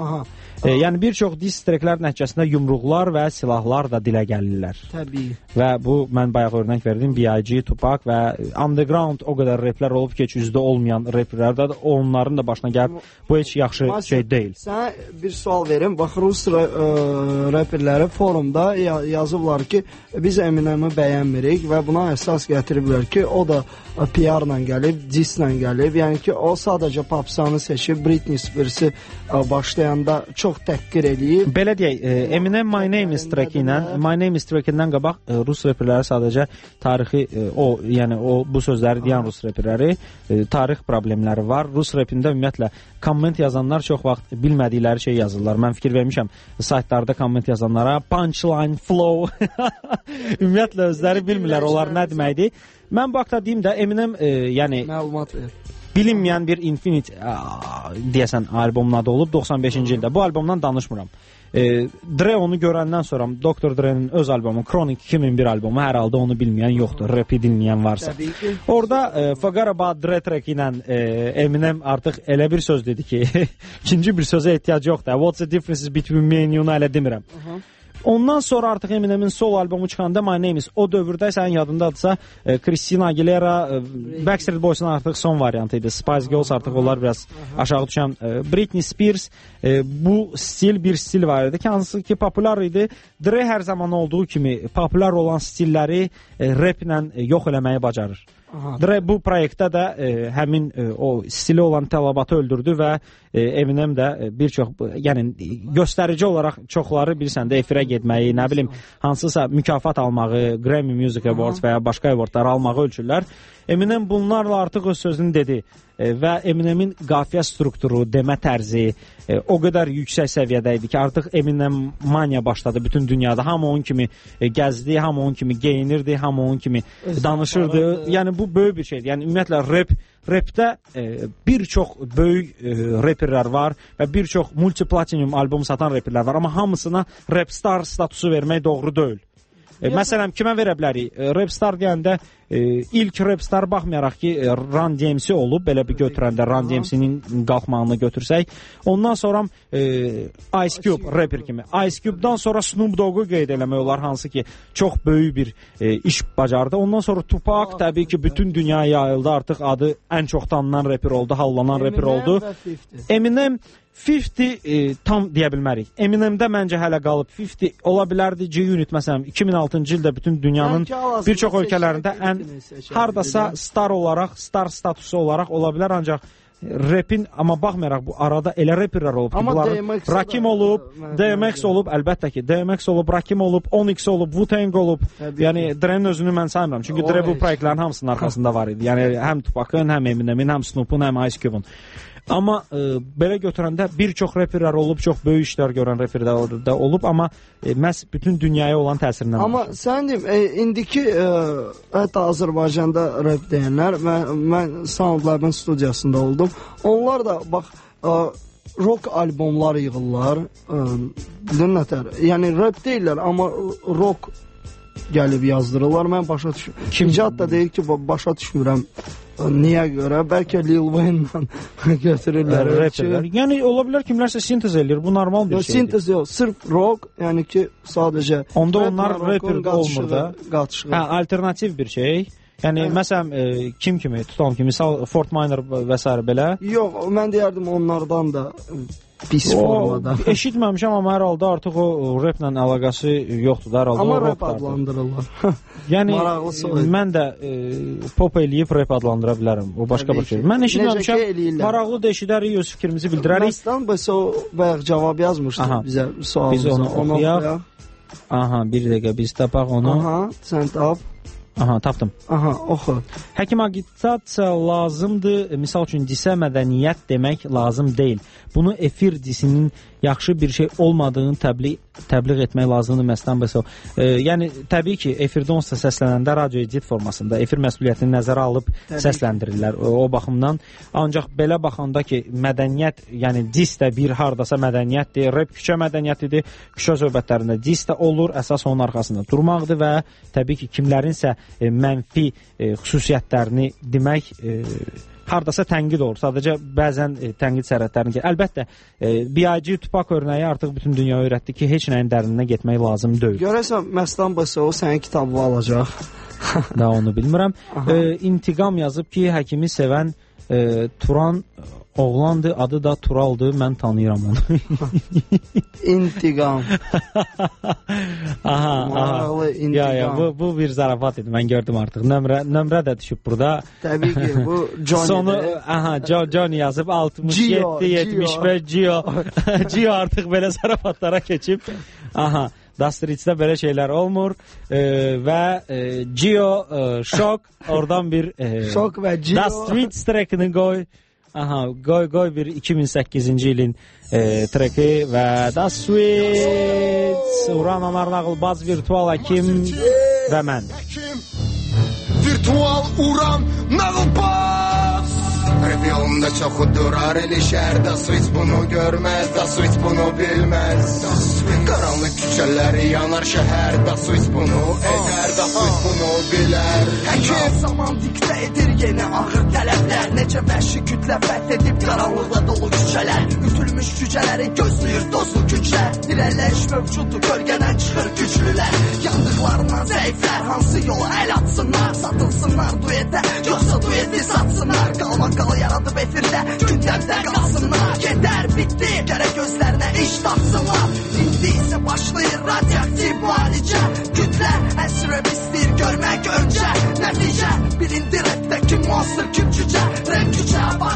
D: Yəni bir çox diss tracklər nəticəsində yumruqlar və silahlar da dilə gəlirlər.
C: Təbii.
D: Və bu mən bayaq örnək verdim, B.I.G, Tupac və Underground o qədər replər olub ki, üzdə olmayan replər də onların da başına gəlib. Bu heç yaxşı şey deyil.
C: Sənə bir sual verim. Bax, Rus reperləri forumda yazıblar ki, biz Eminem'i bəyənmirik və buna əsas gətiriblər ki, o da PR-la gəlib, diss-la gəlib. Yəni ki, o sadəcə popsanı seçib, Britney Spears-i başlayanda çox təhqir eləyib.
D: Belə deyək, Eminem My Name is track-indən qabaq Rus reperləri sadəcə tarixi yəni bu sözləri deyən Rus reperləri tarix problemləri var. Rus repində ümumiyyətlə komment yazanlar çox vaxt bilmədikləri şey yazırlar. Mən fikir vermişəm saytlarda komment yazanlara punchline, flow ümumiyyətlə özləri bilmirlər onlar nə deməkdir. Mən bu haqda deyim də Eminem yəni
C: məlumat ver.
D: bilinməyən bir Infinite deyəsən albomun adı olub 95-ci ildə. Bu albomdan danışmıram. Dre onu görəndən sonra Dr. Dre'nin öz albomu Chronic 2001 albomu hər halda onu bilməyən yoxdur, rapi dinləyən varsa. Orada Forget About Dre track ilə Eminem artıq elə bir söz dedi ki ikinci bir sözə ehtiyac yoxdur. What's the difference between me and you-nu hələ demirəm. Ondan sonra artıq Eminemin sol albomu çıxanda My Name Is, o dövrdə sənin yadındadırsa Christina Aguilera, Backstreet Boys'un artıq son variantı idi. Spice Girls artıq onlar biraz aşağı düşən. Britney Spears, bu stil bir stil var idi ki, hansı ki popular idi. Dre hər zaman olduğu kimi popular olan stilləri rap ilə yox eləməyi bacarır. Dre bu proyektdə də həmin o stili olan tələbatı öldürdü və Eminem də bir çox, yəni göstərici olaraq çoxları bilirsən də efirə getməyi, nə bilim hansısa mükafat almağı, Grammy Music Awards və ya başqa awardlar almağı ölçürlər. Eminem bunlarla artıq öz sözünü dedi və Eminemin qafiyə strukturu, demə tərzi o qədər yüksək səviyyədə idi ki, artıq Eminem mania başladı bütün dünyada. Hamı onun kimi gəzdi, hamı onun kimi geyinirdi, hamı onun kimi danışırdı. Yəni bu böyük bir şeydir. Yəni ümumiyyətlə rapdə bir çox böyük rapperlər var və bir çox multiplatinum albom satan rapperlər var, amma hamısına rapstar statusu vermək doğru deyil. Məsələn, kimə verə bilərik? Rapstar deyəndə ilk rapstar baxmayaraq ki, Run DMC olub, belə bir götürəndə Run DMC-nin qalxmağını götürsək. Ondan sonra Ice Cube rapper kimi. Ice Cube-dan sonra Snoop Dogg-u qeyd eləmək olar, hansı ki, çox böyük bir iş bacardı. Ondan sonra Tupac təbii ki, bütün dünya yayıldı. Artıq adı ən çox tanınan rapper oldu, hallanan rapper oldu. Eminem 50 tam deyə bilmərik. Eminemdə məncə hələ qalıb 50 ola bilərdi. G-Unit məsələn 2006-cı ildə bütün dünyanın bir çox ölkələrində ən hardasa star olaraq, star statusu olaraq ola bilər, ancaq rapin, amma baxmayaraq bu arada elə rapperlər olub ki, bunların Rakim olub, DMX olub, əlbəttə ki, DMX olub, Rakim olub, Onyx olub, Wu-Tang olub. Yəni Dre'nin özünü mən saymıram. Çünki Dre bu proyektlərin hamısının arxasında var idi. Yəni həm Tupac'ın, həm Eminemin, həm Snoop'un, həm Ice Cube'un. Amma belə götürəndə bir çox rapperlər olub, çox böyük işlər görən rapperlər də olub, amma məhz bütün dünyaya olan təsirindən.
C: Amma sən deyim, indiki hətta Azərbaycanda rap deyənlər, mən SoundLab'ın studiyasında oldum. Onlar da bax rock albomlar yığırlar. Bilin nətər? Yəni rap deyirlər, amma rock gəlib yazdırırlar. Mən başa düşmürəm. İkinci da deyir ki, başa düşmürəm. Niyə görə? Bəlkə Lil Wayne-dan götürürlər.
D: Yəni ola bilər kimlərsə sintez eləyir. Bu normal bir şeydir.
C: Sintez yox, sırf rock, yəni ki, sadəcə
D: onda onlar rapper olmur da. Hə, alternativ bir şey. Yəni məsələn kim kimi, tutan kimi, misal Fort Minor və s. belə.
C: Yox, mən deyərdim onlardan da pis formada.
D: Eşitməmişəm, amma hər halda artıq o raplə əlaqəsi yoxdur da, hər halda.
C: Amma rap adlandırırlar.
D: Yəni mən də pop eləyib rap adlandıra bilərəm. O başqa bir şey. Mən eşitməmişəm. Maraqlı da eşidərik, öz fikrimizi bildirərik.
C: Məsələn, bayaq cavab yazmışdı bizə sualımıza.
D: Biz onu oxuyaq. Aha, bir dəqiqə biz tapaq onu.
C: Aha, sən tap.
D: Aha, tapdım.
C: Aha, oxu.
D: Həkim agitasiya lazımdır. Misal üçün disə mədəniyyət demək lazım deyil. Bunu efir disinin yaxşı bir şey olmadığını təbliğ etmək lazımdır məsələn bəs o. Yəni təbii ki, efirdə onsuz da səslənəndə radio edit formasında efir məsuliyyətini nəzərə alıb səsləndirirlər o baxımdan. Ancaq belə baxanda ki, mədəniyyət, yəni dis də bir hardasa mədəniyyətdir, rap küçə mədəniyyətidir. Küçə söhbətlərində dis də olur, əsas onun arxasında durmaqdır və təbii ki, kimlərinsə mənfi xüsusiyyətlərini demək hardasa tənqid olur. Sadəcə bəzən tənqid sərhədlərini ki, əlbəttə B.I.G. Tupac örnəyi artıq bütün dünya öyrətdi ki, heç nəyin dərininə getmək lazım deyil.
C: Görəsən, Məstan Bəsəov sənin kitabı alacaq.
D: Da onu bilmirəm. İntiqam yazıb ki, həkimi sevən Turan oğlandır, adı da Turaldır, mən tanıyıram onu.
C: İntiqam.
D: Aha. Ya, bu bir zarafat idi, mən gördüm artıq. Nömrə də düşüb burada.
C: Təbii ki, bu Johnny.
D: Sonu, Johnny yazıb 67, 75, Gio artıq belə zarafatlara keçib. Aha. Dastrit'də belə şeylər olmur və Gio şok, oradan bir
C: şok və Gio
D: Dastrit trackini qoy. Aha, qoy bir 2008-ci ilin treki və Dastrit, Uran Anar Nağılbaz, Virtual Həkim və mən.
H: Virtual Uran Nağılbaz.
J: Rap yolunda çoxu durar ilişər Da switch bunu görməz, da switch bunu bilməz Qaranlıq küçələri yanar şəhər Da switch bunu edər, da switch bunu bilər
I: Həkim zaman diktə edir yeni ağır tələblər Necə vəhşi kütlə fəth edib qaranlıqla dolu küçələr Ütülmüş cücələri gözləyir dozlu güclər Dirələş mövcuddur, bölgədən çıxır güclülər Yandıqlarından zəiflər, hansı yola əl atsınlar Satılsınlar duyetə, yoxsa duyeti satsınlar Qalmaqal yaradıb efirdə, gündəmdə qalsınlar Gedər, bitdi, gərək gözlərinə iş tapsınlar İndi isə başlayır radioaktiv müalicə Kütlə əsrəb istəyir görmək öncə Nəticə, bilindi rapdəki monster kim cücə Rap gücə, bax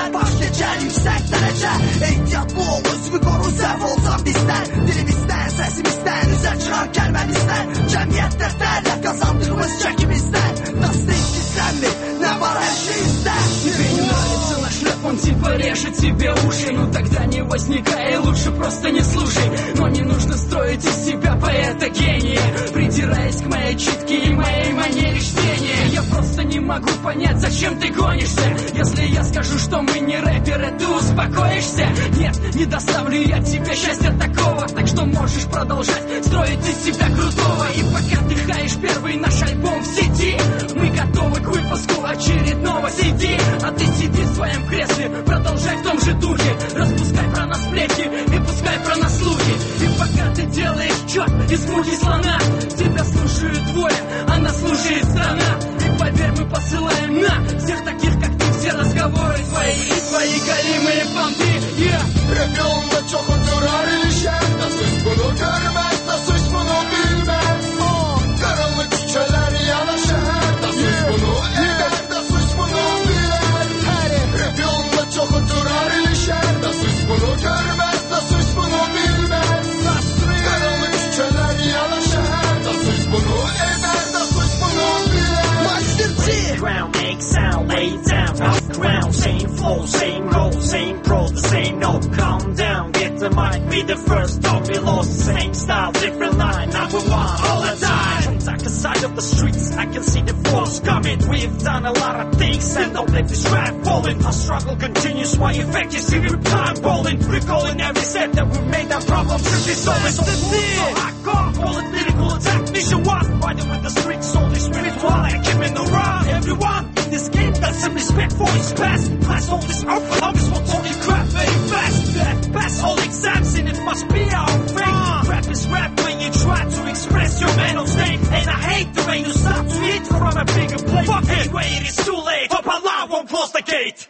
I: gecə, yüksək dərəcə Ehtiyatlı ol, özümü qoru, səhv olsam bizdən Dilimizdən, səsimizdən, üzə çıxan kəlməmizdən Cəmiyyətdə dərlə qazandığımız çəkimizdən Dastik gizlənmir, nə var hər şeyizdən
L: Тебе не нравится наш рэп, он типа режет тебе уши Ну тогда не возникай, лучше просто не слушай Но не нужно строить из себя поэта-гения Придираясь к моей читке и моей манере чтения Я просто не могу понять, зачем ты гонишься Если я скажу, что мы не рэперы, ты успокоишься? Нет, не доставлю я тебе счастья такого Так что можешь продолжать строить из себя крутого И пока ты хаешь первый наш альбом в сети Мы готовы к выпуску очередного CD А ты сиди в своем кресле, продолжай в том же духе Распускай про нас сплетни и пускай про нас слухи И пока ты делаешь черт из мухи слона Тебя слушают двое, а нас слушает страна И поверь, мы посылаем на всех таких, как ты Все разговоры твои и твои голимые понты
J: Rap yolunda çoxu durar ilişər Da switch bunu görməz, da switch bunu bilməz Qaranlıq küçələr yanar şəhər Da switch bunu edər, da switch bunu bilər Rap yolunda çoxu durar ilişər Da switch bunu görməz, da switch bunu bilməz Qaranlıq küçələr yanar şəhər Da switch bunu edər, da switch bunu bilər
I: Master G
L: Ground, make sound, lay down Off ground, same flow, same roll, same pro, the same note Calm down, get the mic, be the first Don't be lost, same style, different line Number one, all the time From darker side of the streets, I can see the force coming We've done a lot of things and don't let this rap falling Our struggle continues, my effect is every time rolling Recalling every set that we made, our problems should be solving So hardcore, call it lyrical attack Mission one, riding with the street soul, the spiritual I keep in the run, everyone in this game got some respect for his past Class hold this out for longest, won't talking crap very fast That pass all exams and it must be our fate Rap is rap when you try to express your mental state And I hate the way you start to eat from a bigger plate Fuck anyway, it is too late, hope Allah won't close the gate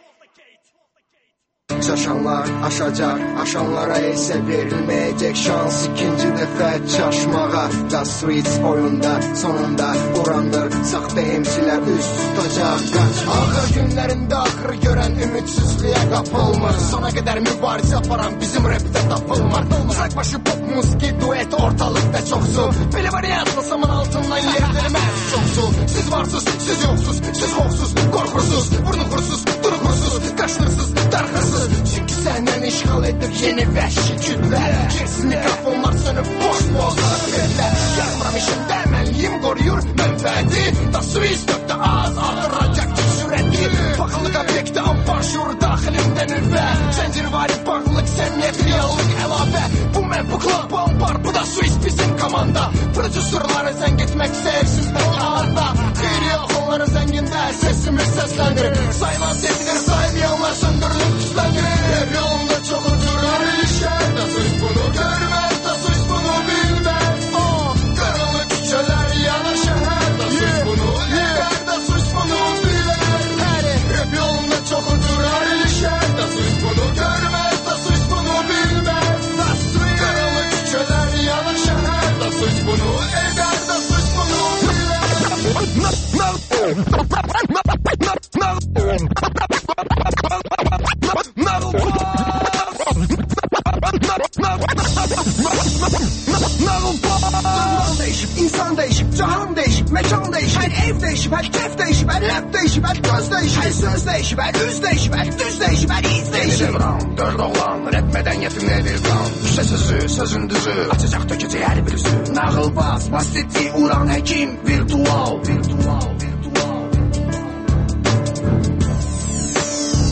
J: Çaşanlar aşacaq, aşanlara isə verilməyəcək şans İkinci dəfə çaşmağa Da switch oyunda sonunda Burandır, saxta emsilər üst tutacaq Qaç ağır günlərində axırı görən ümidsizliyə qapılmır Sona qədər mübarizə aparan bizim rapdə tapılmır Uzaq başı pop musiki duet ortalıqda çoxsu Belə variantla saman altından yerilməz çoxsu Siz varsız, siz yoxsuz, siz hoxsuz, qorxursuz Burnuxursuz, duruxursuz, qaşlırsız, darxırsız Çünki səndən işğal edir yeni vəhşi kütlər Gersiz mikrofonlar sönüb boş boğazlar verlər Yazmıram işimdə mənliyim qoruyur mənfəəti Da switch döqdə az ağır radioaktiv sürəti Baxılıq obyekti ambarşur daxilimdə nüvə Zəncirvari bağlılıq, səmniyyət, reallıq əlavə Bu mən, bu klub, bu ambar, bu da switch bizim komanda Prodüserları zəng etmək istəyirsiniz məkanlarda Xeyri yox onları zəngində sesimiz səsləndirir Sayılan edilir, saymayanlar söndürülüb küsləndirir Rap yolunda çoxu durar ilişər Da switch bunu görməz, da switch bunu bilməz Qaranlıq küçələr yanar şəhər Da switch bunu edər, da switch bunu bilər Rap yolunda çoxu durar ilişər Da switch bunu görməz, da switch bunu bilməz Qaranlıq küçələr yanar şəhər Da switch bunu edər, da switch bunu bilər
I: Zaman değişip, insan değişip, cahan değişip, mekan değişip Her ev değişip, her kef değişip, her rap değişip, her göz değişip Her söz değişip, her üz değişip, her düz değişip, her iz değişip
J: Devran, dörd oğlan, rap mədəniyyətin nedir qan Küçə sözü, sözün düzü, açacaq dökəcək hər bir üzü
I: Nağılbaz, basitçi, uran həkim, virtual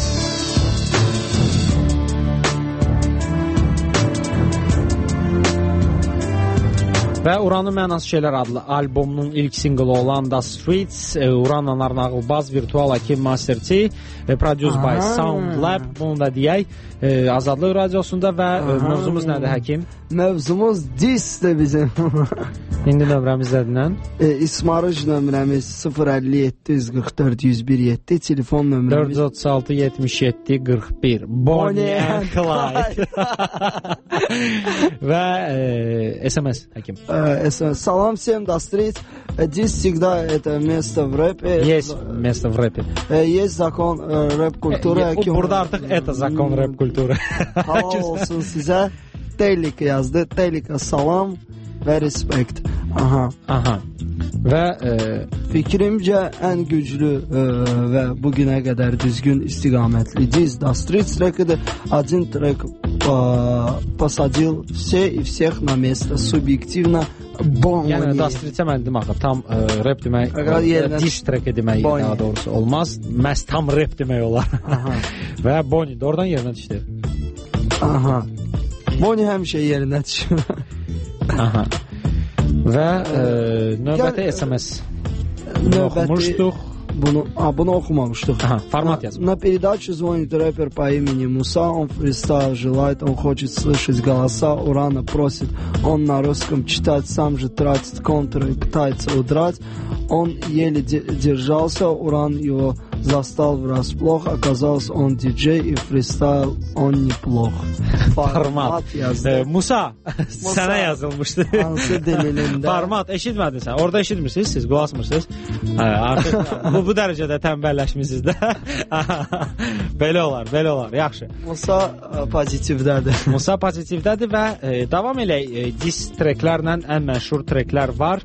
D: Və Uranın Mənasız Şeylər adlı albomunun ilk singli olan The Streets, Uranla nağılbaz virtual hakim masterçi, produced by Sound Lab, bunu da deyək. Azadlıq Radiosunda və mövzumuz nədir həkim?
C: Mövzumuz disdir bizim.
D: İndi nömrəmiz nədir?
C: İsmarıc nömrəmiz 057-144-101-7, telefon nömrəmiz
D: 436-77-41. Bonnie and Clyde. Və SMS həkim.
C: SMS. Salam всем, The Streets. Здесь всегда это место в рэпе.
D: Есть место в рэпе.
C: Есть закон рэп-культуры.
D: Burada artıq это закон рэp-культуры.
C: Halal olsun sizə. Telik yazdı. Telikə salam və respekt.
D: Aha. Və
C: fikrimcə ən güclü və bugünə qədər düzgün istiqamətli diz The Streets трек-dir. Один трек посадил все и всех на место. Субъективно Bonnie.
D: Yəni The Streets-ə mən dedim axı tam rap demək, diss track demək daha doğrusu olmaz. Məhz tam rap demək olar. Və Bonnie də oradan yerinə düşdü.
C: Aha. Bonnie həmişə yerinə düşür.
D: Aha. Və növbəti SMS oxumuşduq.
C: Bunu oxumamışdıq.
D: Format yazım.
C: На передачу звонит рэпер по имени Муса. Он фристайл желает, он хочет слышать голоса. Урана просит, он на русском читать, сам же тратит контуры и пытается удрать. Он еле держался, Уран его застал врасплох. Оказалось, он диджей и фристайл он неплох.
D: Format
C: yazdı.
D: Musa, sənə yazılmışdı.
C: Hansı dilində?
D: Format, eşitmədin sən. Orada eşitmirsiniz, siz qulaq asmırsınız. Artıq bu dərəcədə tənbəlləşmisiniz də. Belə olar, yaxşı.
C: Musa pozitivdədir.
D: Musa pozitivdədir və davam elək diss treklərlə ən məşhur treklər var.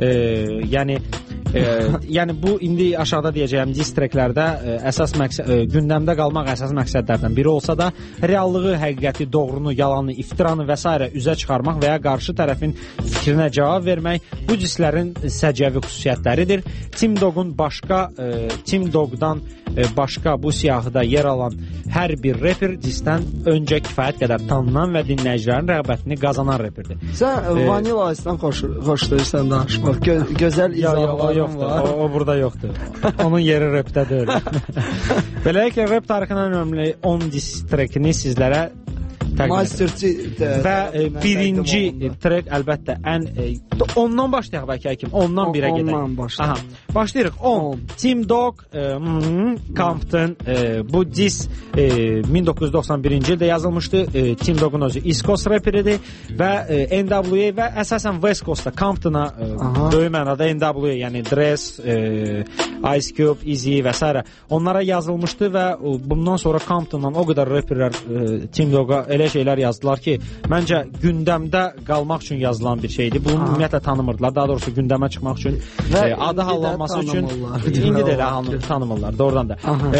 D: Yəni bu indi aşağıda deyəcəyim diss treklərdə əsas məqsəd gündəmdə qalmaq əsas məqsədlərdən biri olsa da reallığı, həqiqəti, doğrunu, yalanı, iftiranı və s. üzə çıxarmaq və ya qarşı tərəfin fikrinə cavab vermək bu disslərin səciyyəvi xüsusiyyətləridir. Tim Dog'dan başqa bu siyahıda yer alan hər bir rapper dissdən öncə kifayət qədər tanınan və dinləyicilərin rəğbətini qazanan rapperdir.
C: Sən Vanilla Ice-dan xoşlayırsan danışmaq. Gözəl izahlarım var.
D: O burada yoxdur. Onun yeri rapdə deyil. Beləliklə rap tarixindən önemli 10 diss trackini sizlərə və birinci trek əlbəttə ondan başlayaq bəlkə həkim, ondan birə gedək. Başlayırıq. 10. Tim Dog, Compton, bu diss 1991-ci ildə yazılmışdı. Tim Dog'un özü East Coast rapperidir və NWA və əsasən West Coast'da Compton'a böyük mənada NWA, yəni Dress, Ice Cube, Easy və s. onlara yazılmışdı və bundan sonra Compton'dan o qədər rapperlər Tim Dog'a elə şeylər yazdılar ki, məncə gündəmdə qalmaq üçün yazılan bir şeydir. Bunu ümumiyyətlə tanımırdılar. Daha doğrusu gündəmə çıxmaq üçün, adı hallanması üçün indi də elə tanımırlar. Doğrudan da.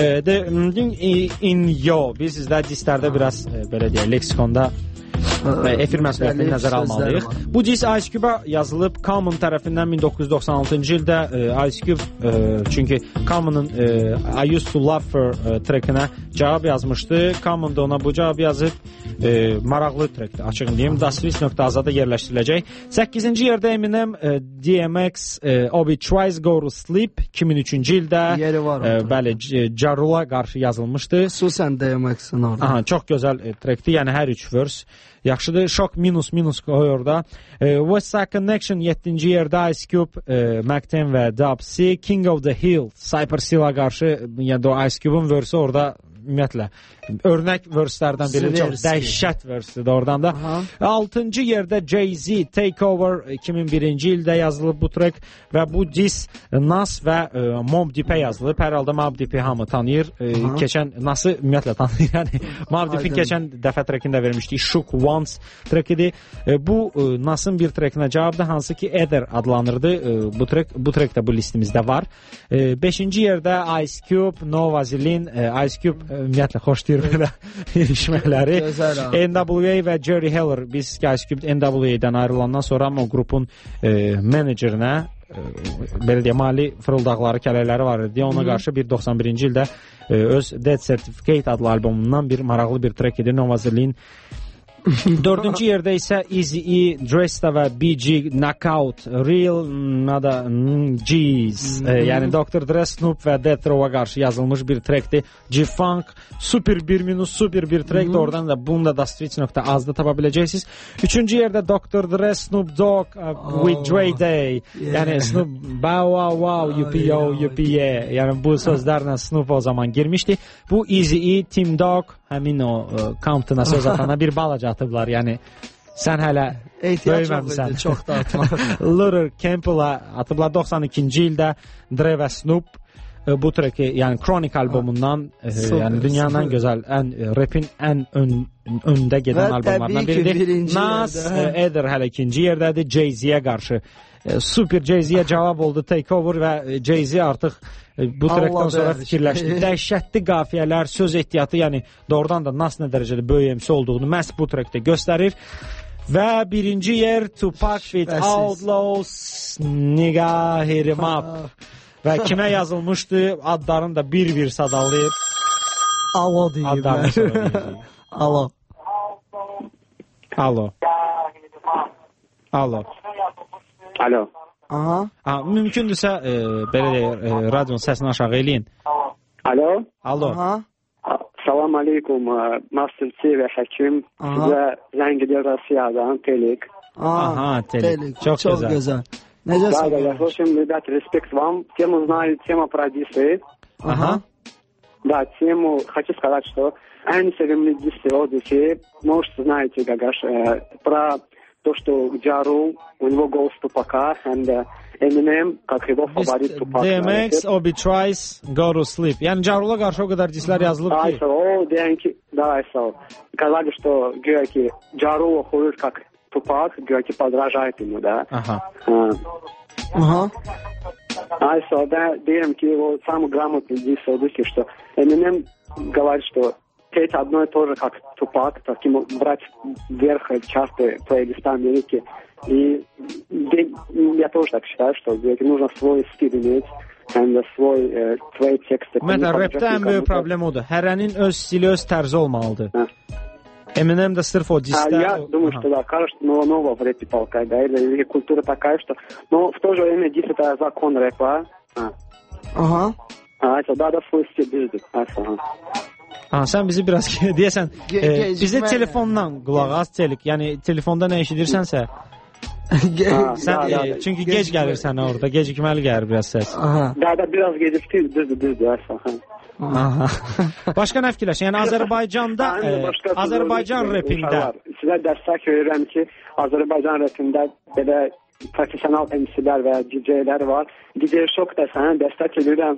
D: In Yo, biz sizdə disslərdə biraz belə deyək, leksikonda efir məsuliyyətini nəzərə almalıyıq. Bu diss Ice Cube'a yazılıb Common tərəfindən 1996-cı ildə Ice Cube çünki Common'ın I Used to Love Her trekinə cavab yazmışdı. Common da ona bu cavab yazıb maraqlı trekdir, açığın deyim. Dasvis.azada yerləşdiriləcək. 8-ci yerdə Eminem DMX Obi Tries Go to Sleep 2003-cü ildə bəli, Ja Rule'a qarşı yazılmışdı.
C: Xüsusən DMX-in orada.
D: Çox gözəl trekdir, yəni hər 3 verse yaxşıdır. Shock minus qoy orada. West Side Connection 7-ci yerdə Ice Cube, Mac-10 və Dub-C. King of the Hill Cypress Hill'a qarşı, yəni Ice Cube'un versi orada ümumiyyətlə örnək verslərdən biri, çox dəhşət versidir oradan da. 6-cı yerdə Jay-Z Takeover 2001-ci ildə yazılıb bu trek və bu diss Nas və Mobb Deep'ə yazılıb. Hər halda Mobb Deep'i hamı tanıyır. Keçən Nas'ı ümumiyyətlə tanıyır. Yəni Mobb Deep'in keçən dəfə trekində vermişdik. Shook Once trekidir. Bu Nas'ın bir trekinə cavabdır, hansı ki Ether adlanırdı. Bu trek də bu listimizdə var. 5-ci yerdə Ice Cube, Nova Zillin, Ice Cube ümumiyyətlə xoşlayır belə işməkləri. NWA və Jerry Heller, biz Ice Cube NWA-dən ayrılandan sonra o qrupun menecerinə belə deyək, mali fırıldaqları, kələkləri var idi. Ona qarşı 91-ci ildə öz Dead Certificate adlı albomundan bir maraqlı bir trek idi. Nova Zillin Dördüncü yerdə isə Eazy-E, Dresta və BG Knockout, Real Nada G's, yəni Dr. Dre, Snoop və Death Row'a qarşı yazılmış bir trackdir. G-Funk, super bir minus, super bir trackdir. Oradan da bunu da dastreets.az-da tapa biləcəksiniz. Üçüncü yerdə Dr. Dre, Snoop Dogg with Dre Day. Yəni Snoop, bow wow wow, UPO, UPA. Yəni bu sözlərlə Snoop o zaman girmişdi. Bu Eazy-E, Tim Dog, həmin o Compton'a söz atana bir balaca atıblar. Yəni sən hələ böyüməmsən.
C: Çox da atmaq.
D: Luther Campbell'a atıblar 92-ci ildə Dre və Snoop bu treki, yəni Chronic albomundan, yəni dünyanın ən gözəl, rapin ən öndə gedən albomlarından biridir. Nas Eder hələ ikinci yerdədir. Jay-Z'yə qarşı super Jay-Z'yə cavab oldu Takeover və Jay-Z artıq bu trekdən sonra fikirləşdi. Dəhşətli qafiyələr, söz ehtiyatı, yəni doğrudan da Nas nə dərəcədə böyük MC olduğunu məhz bu trekdə göstərir. Və birinci yer Tupac with Outlaws, Nigga Hit 'Em Up. Və kimə yazılmışdı? Adlarını da bir-bir sadalayıb.
C: Alo deyib. Alo.
D: Alo. Alo.
M: Alo.
C: Aha.
D: Mümkündürsə belə deyək, radionun səsini aşağı eləyin.
M: Alo.
D: Alo.
C: Aha.
M: Salam aleykum. Nasılsınız və həkim? Sizə zəng edir Rusiyadan, Telik.
D: Ага, Telik.
C: Çok güzel.
M: Да, я слушаю, ребят, респект вам. Тему знаю, тема про дисы.
C: Ага.
M: Да, тему, хочу сказать, что они современные дисы, дисы, может, знаете, Гагаш, про то, что Джару, у него голос Тупака, and Eminem, как его фаворит Тупак.
D: DMX, Obi Trice, Go to Sleep. Yani Jarul'a qarşı o kadar dislər yazılıb ki.
M: Aysa, o deyən ki, да, Aysa, сказали, что, говоря, Джару ходит как Тупак, говоря, подражает ему, да.
D: Ага.
C: Ага.
M: Айса, да, deyirəm ki, вот самый грамотный дис, что Eminem говорит, что петь одно и то же, как Тупак, таким брать вверх часто плейлиста Америки. И я тоже так считаю, что нужно свой стиль иметь, свои тексты.
D: Məndə rapdə ən böyük problem odur. Hərənin öz stili, öz tərzi olmalıdır. Eminem də sırf o disdə...
M: Я думаю, что да, кажется, нового в рэпе толкать, да, или культура такая, что... Но в то же время дис это закон рэпа.
C: Ага.
M: Это да, свой стиль düzdür.
D: Sən bizi biraz deyəsən, bizi telefondan qulaq az, yəni telefonda nə eşidirsənsə, sən, çünki gec gəlirsən orada, gecikməli gəlir biraz səs.
M: Da, biraz gecikdir, düzdür.
D: Başqa nə fikirləşin? Yəni Azərbaycanda, Azərbaycan rapində...
M: Sizə dəstək verirəm ki, Azərbaycan rapində belə profesional MC-lər və DJ-lər var. DJ Şok da sənə dəstək verirəm.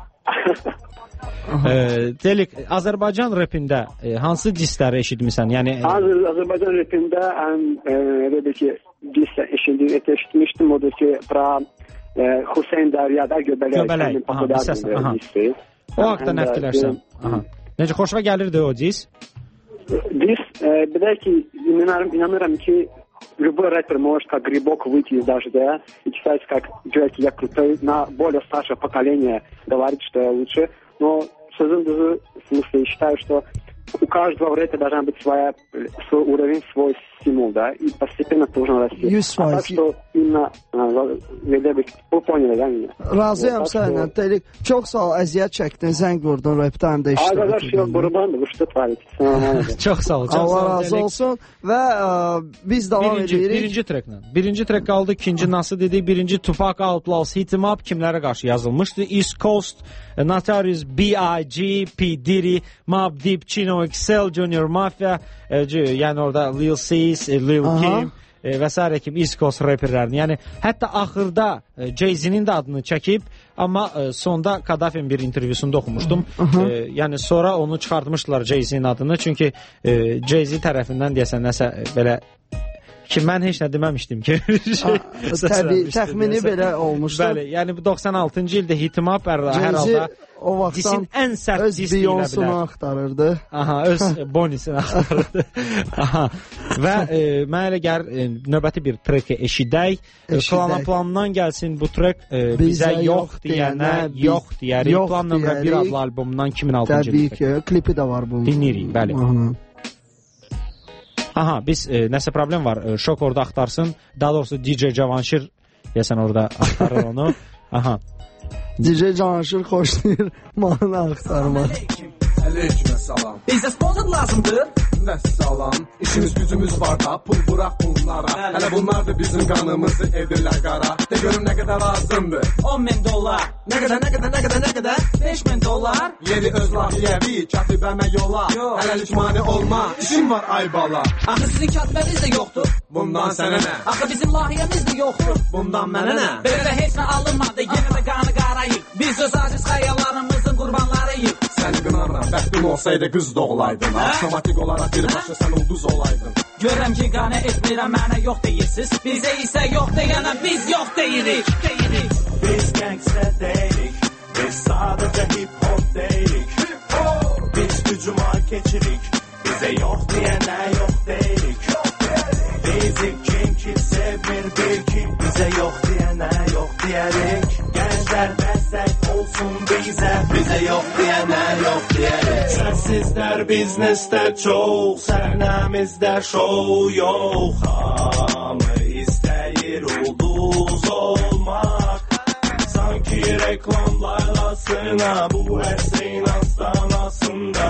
D: Delik, Azərbaycan rapində hansı disləri eşitmisən? Yəni
M: Azərbaycan rapində elə ki, dis eşitmişdim, odur ki, pra Hüseyn Dəryada Göbələk
D: dissi. O haqda nə fikirlərsən? Necə xoşuna gəlirdi o dis?
M: Dis, belə ki, inanıram ki, любой рэпер может как грибок выйти из дождя и читать, как я крутой, на более старшее поколение говорить, что я лучше. Но в смысле, я считаю, что у каждого в рэпе должна быть свой уровень, свой стимул, да, и постепенно должен расти. Так что именно, вы поняли, да, меня?
C: Razıyam sənlə, Telik. Çox sağ ol, əziyyət çəkdin, zəng vurdun, rəpdən də iştirak
M: edin. Ağadaş, qurbandır, bu što tvariti.
D: Çox sağ ol,
C: Allah razı olsun və biz davam edirik.
D: Birinci treklə. Birinci trek qaldı, ikinci Nas'ı dedik, birinci Tupac Outlaws Hit 'Em Up kimlərə qarşı yazılmışdı? East Coast, Notorious B.I.G., P. Diddy, Mobb Deep, Chino XL, Junior Mafia, yəni orada Lil Sis, Lil Kim və s. kimi East Coast rapperlərini. Yəni hətta axırda Jay-Z'nin də adını çəkib, amma sonda Kadafin bir intervyusunda oxumuşdum. Yəni sonra onu çıxartmışdılar Jay-Z'nin adını, çünki Jay-Z tərəfindən deyəsən nəsə belə ki, mən heç nə deməmişdim ki.
C: Təbii, təxmini belə olmuşdu.
D: Bəli, yəni 96-cı ildə Hit 'Em Up hər halda
C: o vaxtdan
D: ən sərt
C: öz Beyoncé-nu axtarırdı.
D: Öz Bonnie-sini axtarırdı. Və mənə elə gəlir, növbəti bir treki eşidək. Plandan gəlsin bu trek bizə yox deyənə yox deyərik. Plan nömrə 1 adlı albomdan 2006-cı ildə.
C: Təbii ki, klipi də var bunun.
D: Dinləyirik, bəli. Aha, biz nəsə problem var. Şok orada axtarsın. Daha doğrusu DJ Cavanşir deyəsən orada axtarır onu. Aha.
C: DJ Cavanşir xoşlayır mahnı axtarmaq.
I: Aleyküm salam. Bizə sponsor lazımdır. Nəssalam. İşimiz gücümüz var da pul bırak bunlara. Hələ bunlar da bizim qanımızı edirlər qara. De görüm nə qədər lazımdır.
L: 10.000 dollar.
I: Nə qədər?
L: 5.000 dollar.
I: Yeri öz lahiyəvi katibəmə yola. Hələlik mani olma. İşim var ay bala.
L: Axı sizin katibəniz də yoxdur.
I: Bundan sənə nə?
L: Axı bizim lahiyəmiz də yoxdur.
I: Bundan mənə nə?
L: Belə heç nə alınmadı. Yenə də qanı qarayıq. Biz öz aciz xəyallarımızın qurbanlarıyıq.
I: Səni qınamıram. Bəxtim olsaydı qız doğulaydın. Avtomatik olaraq birbaşa sən ulduz olaydın.
L: Görəm ki qane etmirəm, mənə yox deyirsiniz. Bizə isə yox deyənə biz yox deyirik.
E: Biz gangsta deyirik. Biz sadəcə hip hop deyirik. Biz gücüma keçirik. Bizə yox deyənə yox deyirik. Bizi kim ki sevmir bil ki. Bizə yox deyənə yox deyərik. Gənclər dəstək olsun bizə. Bizə yox deyənə yox deyərik. Səssizlər biznesdə çox, səhnəmizdə şou yox. Hamı istəyir ulduz olmaq. Sanki reklam laylasına bu əsrin astanasında.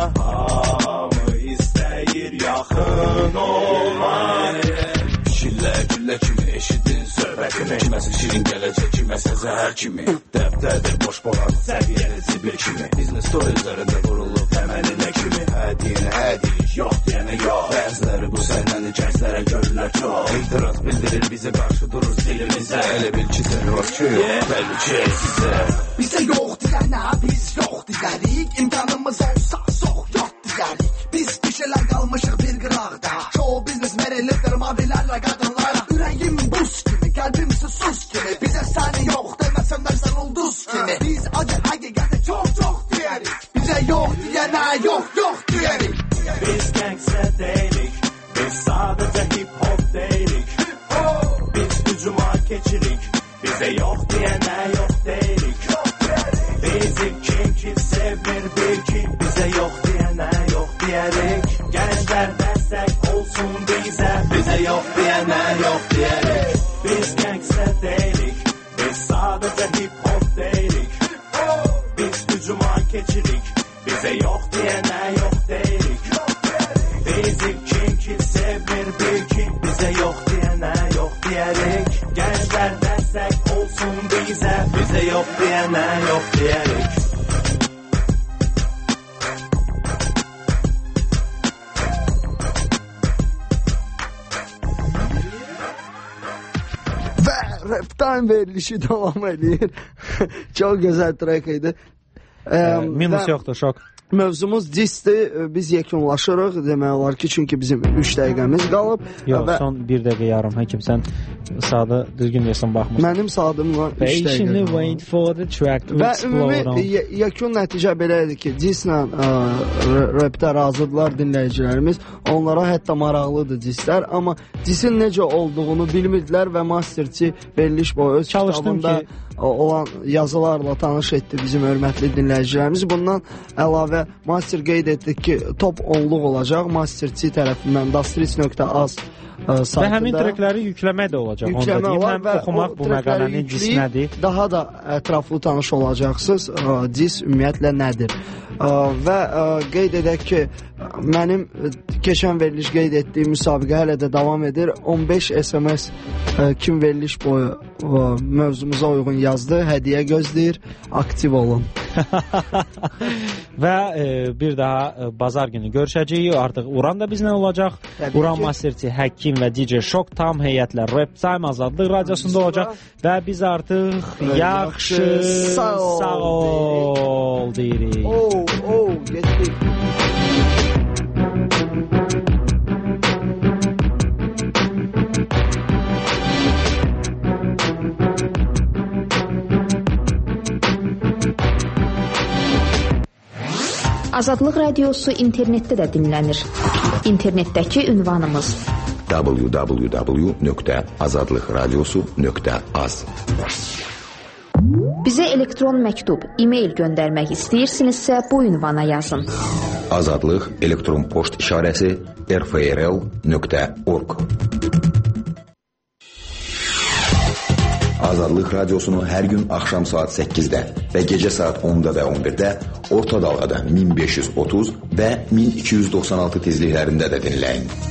E: Hamı istəyir yaxın olmaq.
I: Şillə güllə kimi eşidin söhbətimi. Kiməsə şirin gələcək, kiməsə zəhər kimi. Dəftərdir boş boğaz, səviyyəli zibil kimi. Biznes story üzərində qurulub təməlinə kimi. Hə deyənə hə deyir, yox deyənə yox. Bəziləri bu səhnəni gənclərə görürlər çox. İtiraz bildirir bizə qarşı durur dilimizə. Elə bil ki sən rastçı yox, bəlli ki sizə.
N: Bizə yox deyənə biz yox deyərik. İmkanımız olsa sox yox deyərik. Biz düşələr qalmışıq bir qıraqda. Show biznes verilibdir mavilərlə qadınlara. Ürəyim buz kimi, qəlbim susuz kimi. Bizə səni yox demək söndərsən ulduz kimi. Biz acı həqiqəti çox deyərik. Bizə yox deyənə yox deyərik.
E: Biz gangsta deyirik. Biz sadəcə hip hop deyirik. Biz gücüma keçirik. Bizə yox deyənə yox deyirik. Bizi kim ki sevmir bil ki. Bizə yox deyənə yox deyərik. Gənclər dəstək olsun bizə. Bizə yox deyənə yox deyərik. Biz gangsta deyirik. Biz sadəcə hip hop deyirik. Biz gücüma keçirik. Bizə yox deyənə yox deyirik. Bizi kim ki sevmir bil ki. Bizə yox deyənə yox deyərik. Gənclər dəstək olsun bizə. Bizə yox deyənə yox deyərik.
C: Və Rap Time verilişi davam edir. Çox gözəl track idi.
D: Minus yoxdur, şok.
C: Mövzumuz disdir. Biz yekunlaşırıq demək olar ki, çünki bizim 3 dəqiqəmiz qalıb.
D: Yox, son 1 dəqiqə yarım. Həkim, sən sadə düzgün deyirsən, baxmırsan.
C: Mənim sadım var 3 dəqiqə.
D: Patiently wait for the track to explode on.
C: Və yekun nəticə belə idi ki, dislə rapdə razıdırlar dinləyicilərimiz. Onlara hətta maraqlıdır dislər, amma disin necə olduğunu bilmirdilər və Masterçi veriliş boyu öz kitabında olan yazılarla tanış etdi bizim hörmətli dinləyicilərimiz. Bundan əlavə Master qeyd etdi ki, top 10'luq olacaq Masterçi tərəfindən Dastris.az saytında. Və həmin trekləri yükləmək də olacaq. Yükləmə var və oxumaq bu məqalənin disnədir. Daha da ətraflı tanış olacaqsınız. Dis ümumiyyətlə nədir? Və qeyd edək ki, mənim keçən veriliş qeyd etdiyim müsabiqə hələ də davam edir. 15 SMS kim veriliş boyu mövzumuza uyğun yazdı, hədiyyə gözləyir, aktiv olun. Və bir daha bazar günü görüşəcəyik. Artıq Uran da bizlə olacaq. Uran Masterçi, Həkim və DJ Şok tam heyətlə Rap Time Azadlıq Radiosunda olacaq. Və biz artıq yaxşı, sağ ol deyirik. Getdik.
K: Azadlıq Radiosu internetdə də dinlənir. İnternetdəki ünvanımız
B: www.azadlıqradiosu.az
K: Bizə elektron məktub, e-mail göndərmək istəyirsinizsə bu ünvana yazın.
B: Azadlıq elektron poçt işarəsi rfrl.org. Azadlıq radiosunu hər gün axşam saat 8-də və gecə saat 10-da və 11-də orta dalğada 1530 və 1296 tezliklərində də dinləyin.